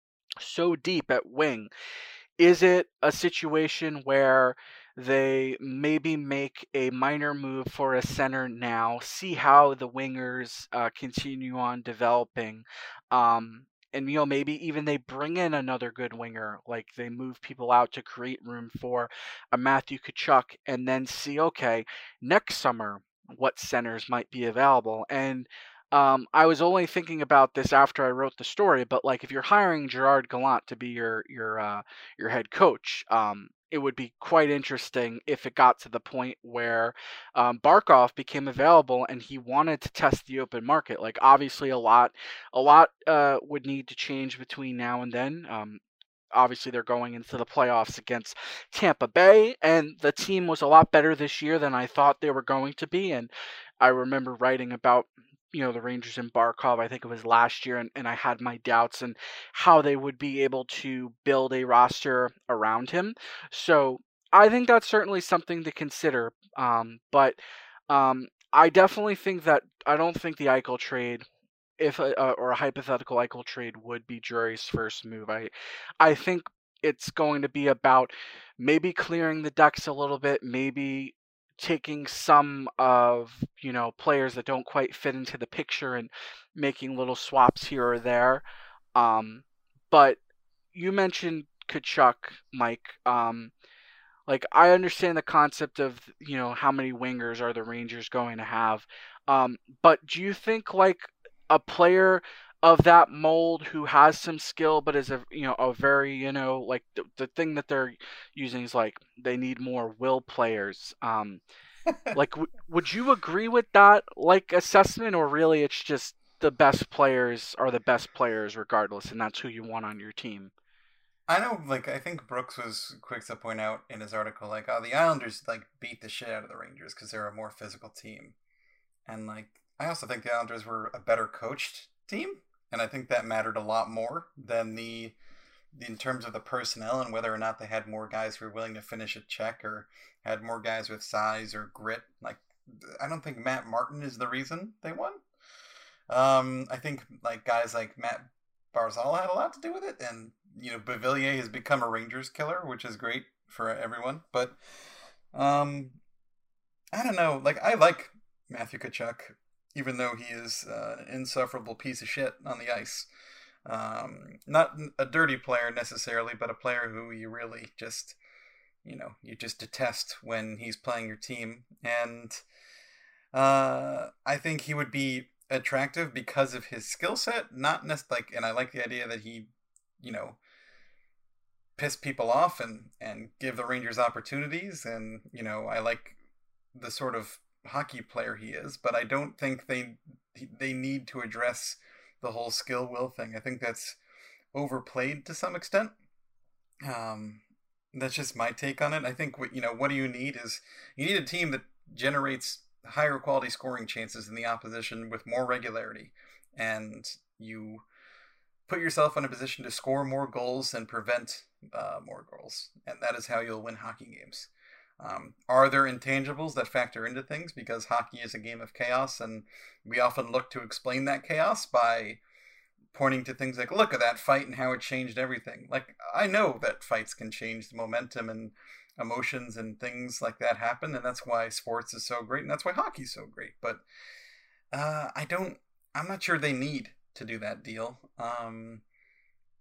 so deep at wing. Is it a situation where they maybe make a minor move for a center now, see how the wingers uh, continue on developing, um, and, you know, maybe even they bring in another good winger, like they move people out to create room for a Matthew Tkachuk, and then see, okay, next summer, what centers might be available. And um, I was only thinking about this after I wrote the story, but like if you're hiring Gerard Gallant to be your your uh, your head coach, um, it would be quite interesting if it got to the point where um, Barkov became available and he wanted to test the open market. Like obviously a lot, a lot uh, would need to change between now and then. Um, obviously they're going into the playoffs against Tampa Bay, and the team was a lot better this year than I thought they were going to be. And I remember writing about, you know, the Rangers and Barkov, I think it was last year, and, and I had my doubts and how they would be able to build a roster around him. So I think that's certainly something to consider. Um, but um, I definitely think that I don't think the Eichel trade, if a, uh, or a hypothetical Eichel trade, would be Drury's first move. I, I think it's going to be about maybe clearing the decks a little bit, maybe taking some of, you know, players that don't quite fit into the picture and making little swaps here or there. Um, but you mentioned Tkachuk, Mike. Um, like, I understand the concept of, you know, how many wingers are the Rangers going to have. Um, but do you think, like, a player of that mold who has some skill but is a, you know, a very, you know, like the, the thing that they're using is like they need more will players. Um, like, w- would you agree with that, like, assessment, or really it's just the best players are the best players regardless, and that's who you want on your team? I know, like, I think Brooks was quick to point out in his article, like, oh, the Islanders, like, beat the shit out of the Rangers because they're a more physical team. And, like, I also think the Islanders were a better coached team, and I think that mattered a lot more than the, in terms of the personnel and whether or not they had more guys who were willing to finish a check or had more guys with size or grit. Like, I don't think Matt Martin is the reason they won. Um, I think, like, guys like Matt Barzal had a lot to do with it, and, you know, Beauvillier has become a Rangers killer, which is great for everyone. But um, I don't know. Like, I like Matthew Tkachuk, even though he is uh, an insufferable piece of shit on the ice. Um, not a dirty player necessarily, but a player who you really just, you know, you just detest when he's playing your team. And uh, I think he would be attractive because of his skill set, not necessarily, like, and I like the idea that he, you know, piss people off and, and give the Rangers opportunities. And, you know, I like the sort of hockey player he is, but I don't think they they need to address the whole skill will thing. I think that's overplayed to some extent. Um, that's just my take on it. I think what you know what do you need is you need a team that generates higher quality scoring chances than the opposition with more regularity, and you put yourself in a position to score more goals and prevent uh, more goals, and that is how you'll win hockey games. Um, are there intangibles that factor into things? Because hockey is a game of chaos, and we often look to explain that chaos by pointing to things like, look at that fight and how it changed everything. Like, I know that fights can change the momentum and emotions and things like that happen, and that's why sports is so great, and that's why hockey's so great. But uh, I don't, I'm not sure they need to do that deal. Um,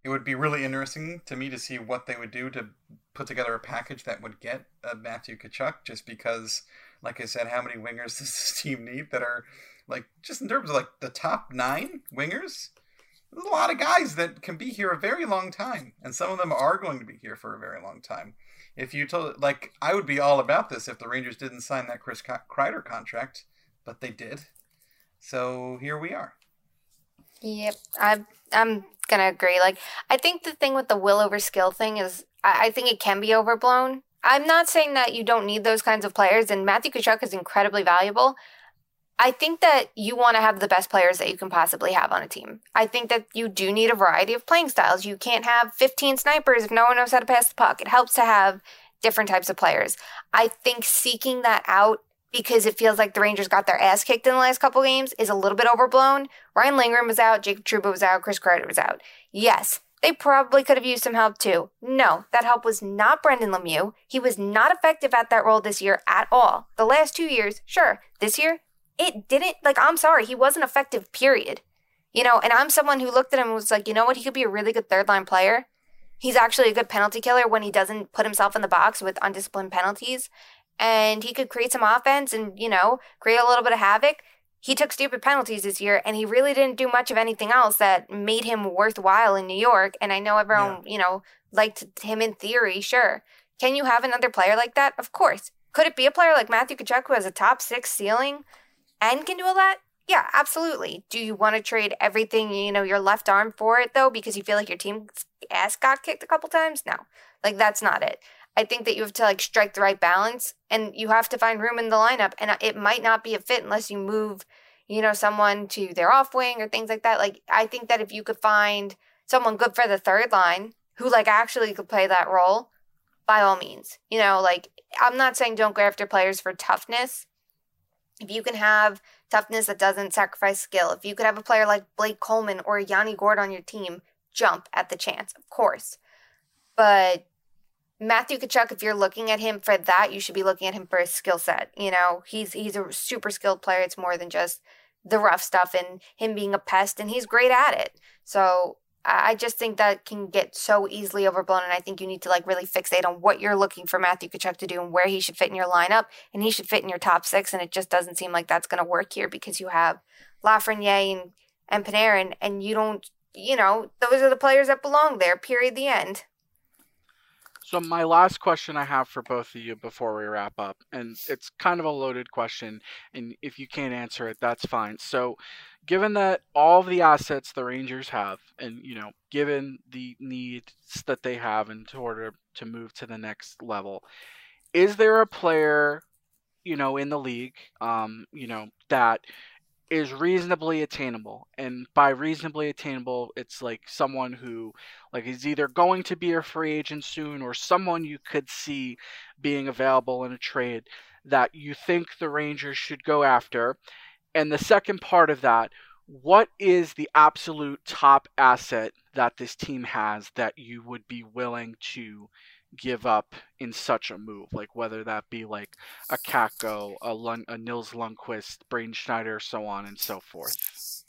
it would be really interesting to me to see what they would do to put together a package that would get uh, Matthew Tkachuk, just because, like I said, how many wingers does this team need that are, like, just in terms of, like, the top nine wingers? There's a lot of guys that can be here a very long time, and some of them are going to be here for a very long time. If you told, like, I would be all about this if the Rangers didn't sign that Chris Kreider contract, but they did. So here we are. Yep, I, I'm going to agree. Like, I think the thing with the will over skill thing is, I, I think it can be overblown. I'm not saying that you don't need those kinds of players, and Matthew Tkachuk is incredibly valuable. I think that you want to have the best players that you can possibly have on a team. I think that you do need a variety of playing styles. You can't have fifteen snipers if no one knows how to pass the puck. It helps to have different types of players. I think seeking that out because it feels like the Rangers got their ass kicked in the last couple games is a little bit overblown. Ryan Lindgren was out, Jacob Trouba was out, Chris Kreider was out. Yes, they probably could have used some help too. No, that help was not Brendan Lemieux. He was not effective at that role this year at all. The last two years, sure. This year, it didn't, like, I'm sorry, he wasn't effective, period. You know, and I'm someone who looked at him and was like, you know what, he could be a really good third line player. He's actually a good penalty killer when he doesn't put himself in the box with undisciplined penalties. And he could create some offense and, you know, create a little bit of havoc. He took stupid penalties this year, and he really didn't do much of anything else that made him worthwhile in New York. And I know everyone, yeah. you know, liked him in theory, sure. Can you have another player like that? Of course. Could it be a player like Matthew Tkachuk who has a top six ceiling and can do all that? Yeah, absolutely. Do you want to trade everything, you know, your left arm for it, though, because you feel like your team's ass got kicked a couple times? No. Like, that's not it. I think that you have to, like, strike the right balance, and you have to find room in the lineup, and it might not be a fit unless you move, you know, someone to their off wing or things like that. Like, I think that if you could find someone good for the third line who, like, actually could play that role, by all means. You know, like, I'm not saying don't go after players for toughness. If you can have toughness that doesn't sacrifice skill, if you could have a player like Blake Coleman or Yanni Gourde on your team, jump at the chance, of course. But Matthew Tkachuk, if you're looking at him for that, you should be looking at him for his skill set. You know, he's he's a super skilled player. It's more than just the rough stuff and him being a pest, and he's great at it. So I just think that can get so easily overblown, and I think you need to, like, really fixate on what you're looking for Matthew Tkachuk to do and where he should fit in your lineup, and he should fit in your top six, and it just doesn't seem like that's going to work here because you have Lafreniere and, and Panarin, and you don't, you know, those are the players that belong there, period, the end. So my last question I have for both of you before we wrap up, and it's kind of a loaded question, and if you can't answer it, that's fine. So given that all of the assets the Rangers have, and, you know, given the needs that they have in order to move to the next level, is there a player, you know, in the league, um, you know, that is reasonably attainable? And by reasonably attainable, it's like someone who, like, is either going to be a free agent soon or someone you could see being available in a trade that you think the Rangers should go after. And the second part of that, what is the absolute top asset that this team has that you would be willing to give up in such a move? Like, whether that be like a Kakko, a, Lund, a Nils Lundqvist, Braden Schneider, so on and so forth.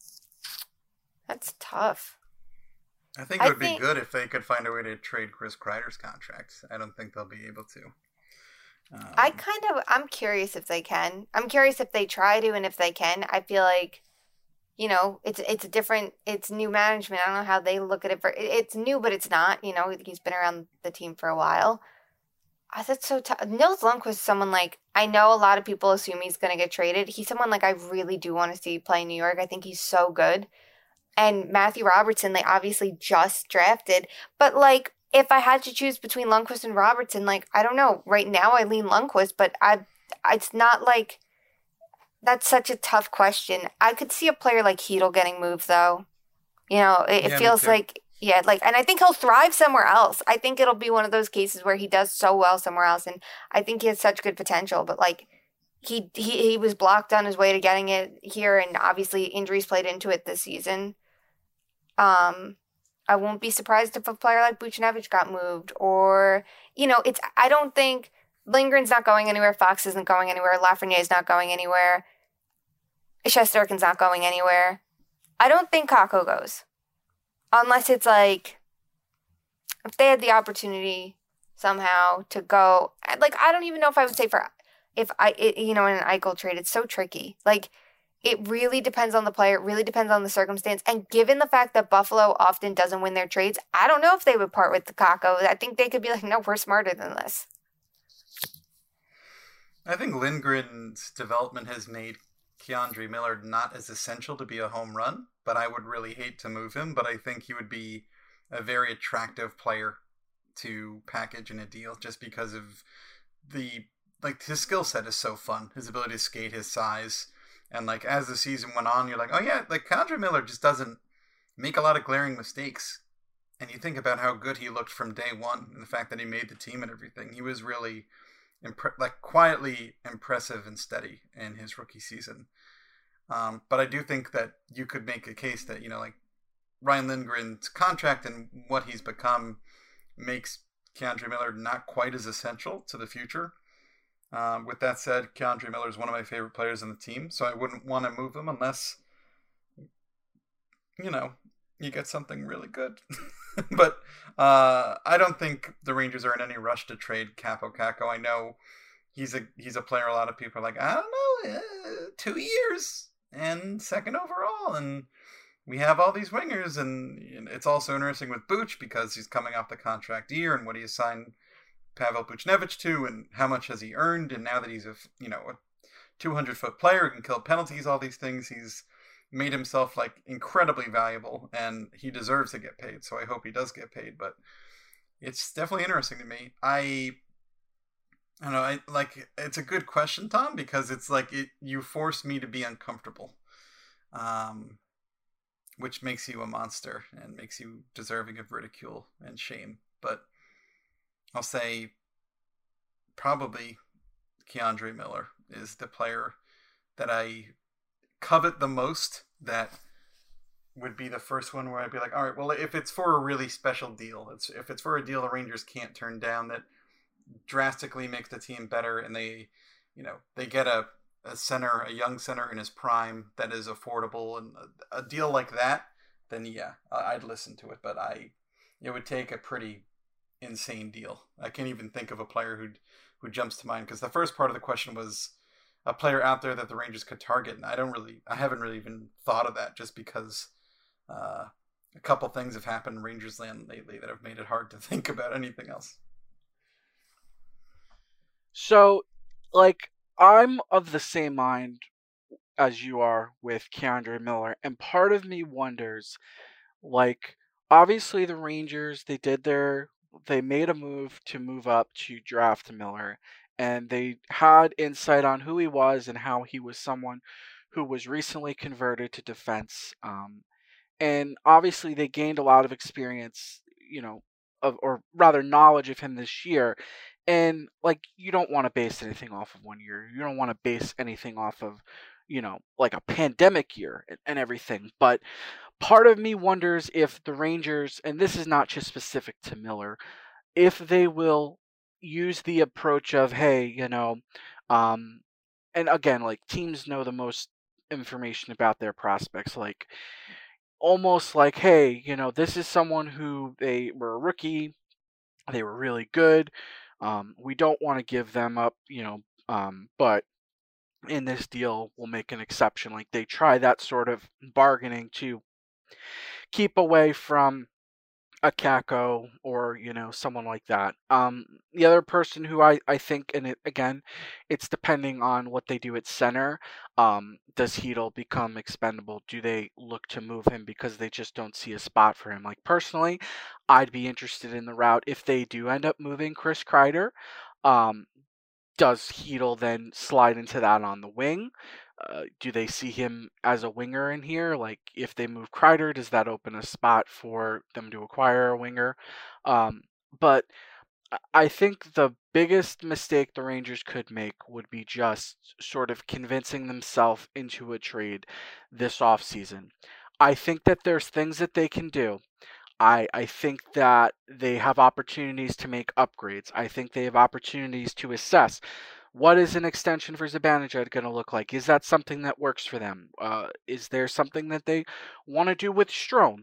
That's tough. I think it would I think... be good if they could find a way to trade Chris Kreider's contract. I don't think they'll be able to. Um, I kind of, I'm curious if they can. I'm curious if they try to and if they can. I feel like, you know, it's it's a different, it's new management. I don't know how they look at it. For It's new, but it's not. You know, he's been around the team for a while. I That's so tough. Nils Lundqvist is someone, like, I know a lot of people assume he's going to get traded. He's someone, like, I really do want to see play in New York. I think he's so good. And Matthew Robertson, they obviously just drafted. But, like, if I had to choose between Lundqvist and Robertson, like, I don't know. Right now I lean Lundqvist, but I, it's not like, that's such a tough question. I could see a player like Hedl getting moved, though. You know, it, Yeah, it feels like, yeah, like, and I think he'll thrive somewhere else. I think it'll be one of those cases where he does so well somewhere else, and I think he has such good potential, but, like, he he, he was blocked on his way to getting it here, and obviously injuries played into it this season. Um... I won't be surprised if a player like Buchnevich got moved, or, you know, it's, I don't think Lindgren's not going anywhere. Fox isn't going anywhere. Lafreniere's not going anywhere. Shesterkin's not going anywhere. I don't think Kakko goes. unless it's like, if they had the opportunity somehow to go, like, I don't even know if I would say for, if I, it, you know, in an Eichel trade, it's so tricky. Like, it really depends on the player. It really depends on the circumstance. And given the fact that Buffalo often doesn't win their trades, I don't know if they would part with the Kakko. I think they could be like, no, we're smarter than this. I think Lindgren's development has made K'Andre Miller not as essential to be a home run, but I would really hate to move him. But I think he would be a very attractive player to package in a deal just because of the, like, his skill set is so fun. His ability to skate, his size. And, like, as the season went on, you're like, oh, yeah, like, K'Andre Miller just doesn't make a lot of glaring mistakes. And you think about how good he looked from day one and the fact that he made the team and everything. He was really, impre- like, quietly impressive and steady in his rookie season. Um, but I do think that you could make a case that, you know, like, Ryan Lindgren's contract and what he's become makes K'Andre Miller not quite as essential to the future. Um, with that said, K'Andre Miller is one of my favorite players on the team, so I wouldn't want to move him unless, you know, you get something really good. But uh, I don't think the Rangers are in any rush to trade Kaapo Kakko. I know he's a he's a player a lot of people are like, I don't know, uh, two years and second overall, and we have all these wingers, and it's also interesting with Buch because he's coming off the contract year and what he assigned Pavel Buchnevich to, and how much has he earned, and now that he's a, you know, a two hundred foot player who can kill penalties, all these things, he's made himself like incredibly valuable, and he deserves to get paid, so I hope he does get paid. But it's definitely interesting to me. I I don't know, I like, it's a good question, Tom, because it's like it you force me to be uncomfortable. Um which makes you a monster and makes you deserving of ridicule and shame. But I'll say probably K'Andre Miller is the player that I covet the most, that would be the first one where I'd be like, all right, well, if it's for a really special deal, it's if it's for a deal the Rangers can't turn down that drastically makes the team better, and they, you know, they get a, a center, a young center in his prime that is affordable, and a, a deal like that, then yeah, I'd listen to it. But I, it would take a pretty insane deal. I can't even think of a player who who jumps to mind, because the first part of the question was a player out there that the Rangers could target, and I don't really, I haven't really even thought of that, just because uh, a couple things have happened in Rangers land lately that have made it hard to think about anything else. So, like, I'm of the same mind as you are with K'Andre Miller, and part of me wonders, like, obviously the Rangers, they did their, they made a move to move up to draft Miller, and they had insight on who he was and how he was someone who was recently converted to defense. Um, and obviously they gained a lot of experience, you know, of, or rather knowledge of him this year. And, like, you don't want to base anything off of one year. You don't want to base anything off of, you know, like a pandemic year and, and everything. But part of me wonders if the Rangers, and this is not just specific to Miller, if they will use the approach of, hey, you know, um, and again, like, teams know the most information about their prospects, like, almost like, hey, you know, this is someone who, they were a rookie, they were really good, um, we don't want to give them up, you know, um, but in this deal, we'll make an exception. Like, they try that sort of bargaining to keep away from a Kakko or, you know, someone like that. Um, the other person who I, I think, and it, again, it's depending on what they do at center. Um, does Hedl become expendable? Do they look to move him because they just don't see a spot for him? Like, personally, I'd be interested in the route if they do end up moving Chris Kreider. Um, does Hedl then slide into that on the wing? Uh, do they see him as a winger in here? Like, if they move Kreider, does that open a spot for them to acquire a winger? Um, but I think the biggest mistake the Rangers could make would be just sort of convincing themselves into a trade this offseason. I think that there's things that they can do. I, I think that they have opportunities to make upgrades. I think they have opportunities to assess, what is an extension for Zibanejad going to look like? Is that something that works for them? Uh, is there something that they want to do with Strome?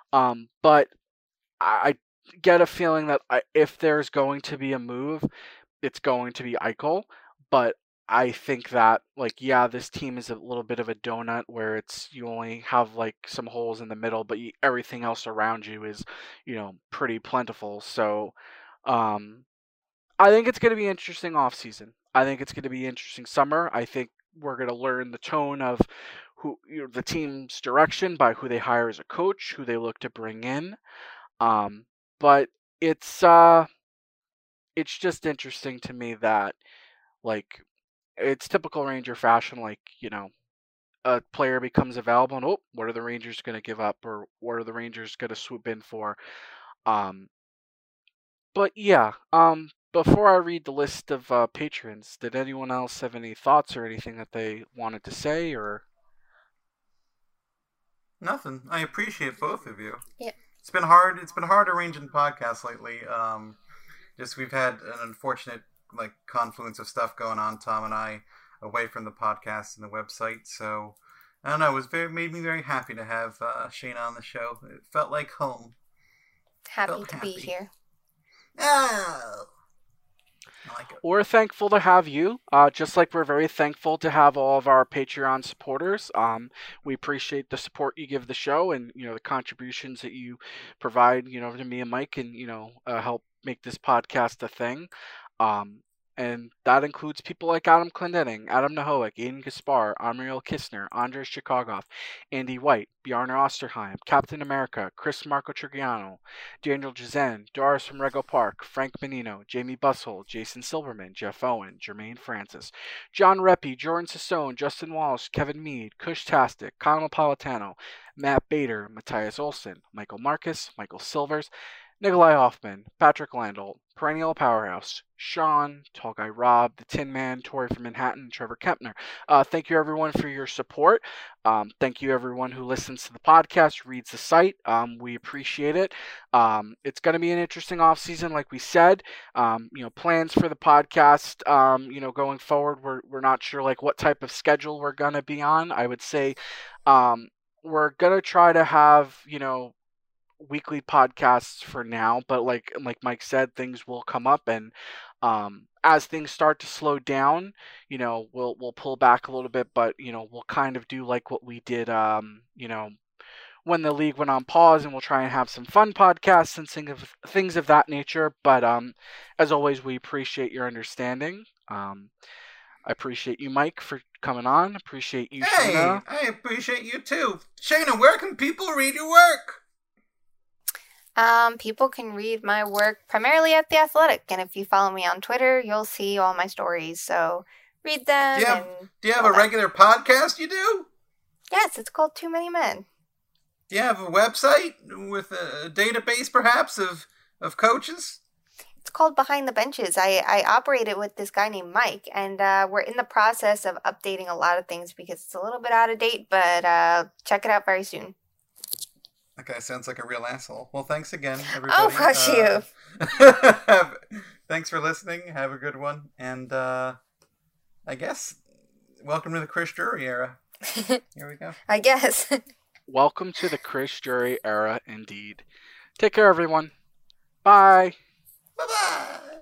Um, but I, I get a feeling that I, if there's going to be a move, it's going to be Eichel. But I think that, like, yeah, this team is a little bit of a donut where it's you only have like some holes in the middle, but you, everything else around you is, you know, pretty plentiful. So, um, I think it's going to be interesting off season. I think it's going to be interesting summer. I think we're going to learn the tone of who you know, the team's direction by who they hire as a coach, who they look to bring in. Um, but it's uh, it's just interesting to me that like it's typical Ranger fashion. Like you know, a player becomes available, and oh, what are the Rangers going to give up, or what are the Rangers going to swoop in for? Um, but yeah, um, before I read the list of uh, patrons, did anyone else have any thoughts or anything that they wanted to say, or? Nothing. I appreciate both of you. Yeah. It's been hard. It's been hard arranging podcasts lately. Um, just we've had an unfortunate like confluence of stuff going on, Tom and I, away from the podcast and the website. So I don't know. It was very made me very happy to have uh, Shayna on the show. It felt like home. Happy Felt to happy. be here. Oh. I like it. We're thankful to have you, uh, just like we're very thankful to have all of our Patreon supporters. Um, we appreciate the support you give the show and, you know, the contributions that you provide, you know, to me and Mike and, you know, uh, help make this podcast a thing. Um, and that includes people like Adam Clendenning, Adam Nahoick, Aiden Gaspar, Amriel Kistner, Andres Chikagov, Andy White, Bjarne Osterheim, Captain America, Chris Marco Trigiano, Daniel Jazen, Doris from Rego Park, Frank Menino, Jamie Bussell, Jason Silverman, Jeff Owen, Jermaine Francis, John Reppy, Jordan Sassone, Justin Walsh, Kevin Mead, Kush Tastic, Kyle Napolitano, Matt Bader, Matthias Olson, Michael Marcus, Michael Silvers, Nikolai Hoffman, Patrick Landolt, Perennial Powerhouse, Sean, Tall Guy Rob, The Tin Man, Tori from Manhattan, Trevor Kempner. Uh, thank you, everyone, for your support. Um, thank you, everyone who listens to the podcast, reads the site. Um, we appreciate it. Um, it's going to be an interesting off season, like we said. Um, you know, plans for the podcast. Um, you know, going forward, we're we're not sure like what type of schedule we're going to be on. I would say, um, we're going to try to have you know. weekly podcasts for now, but like like Mike said, things will come up, and um, as things start to slow down, you know, we'll we'll pull back a little bit, but you know, we'll kind of do like what we did, um, you know, when the league went on pause, and we'll try and have some fun podcasts and things of things of that nature. But um, as always, we appreciate your understanding. Um, I appreciate you, Mike, for coming on. Appreciate you, Hey, Shayna. I appreciate you too. Shayna, where can people read your work? Um, people can read my work primarily at The Athletic, and if you follow me on Twitter, you'll see all my stories, so read them. Do you have, and do you have all a that. regular podcast you do? Yes, it's called Too Many Men. Do you have a website with a database, perhaps, of, of coaches? It's called Behind the Benches. I, I operate it with this guy named Mike, and uh, we're in the process of updating a lot of things because it's a little bit out of date, but uh, check it out very soon. That guy sounds like a real asshole. Well, thanks again, everybody. Oh, gosh, uh, you. Thanks for listening. Have a good one. And uh, I guess, welcome to the Chris Drury era. Here we go. I guess. Welcome to the Chris Drury era, indeed. Take care, everyone. Bye. Bye-bye.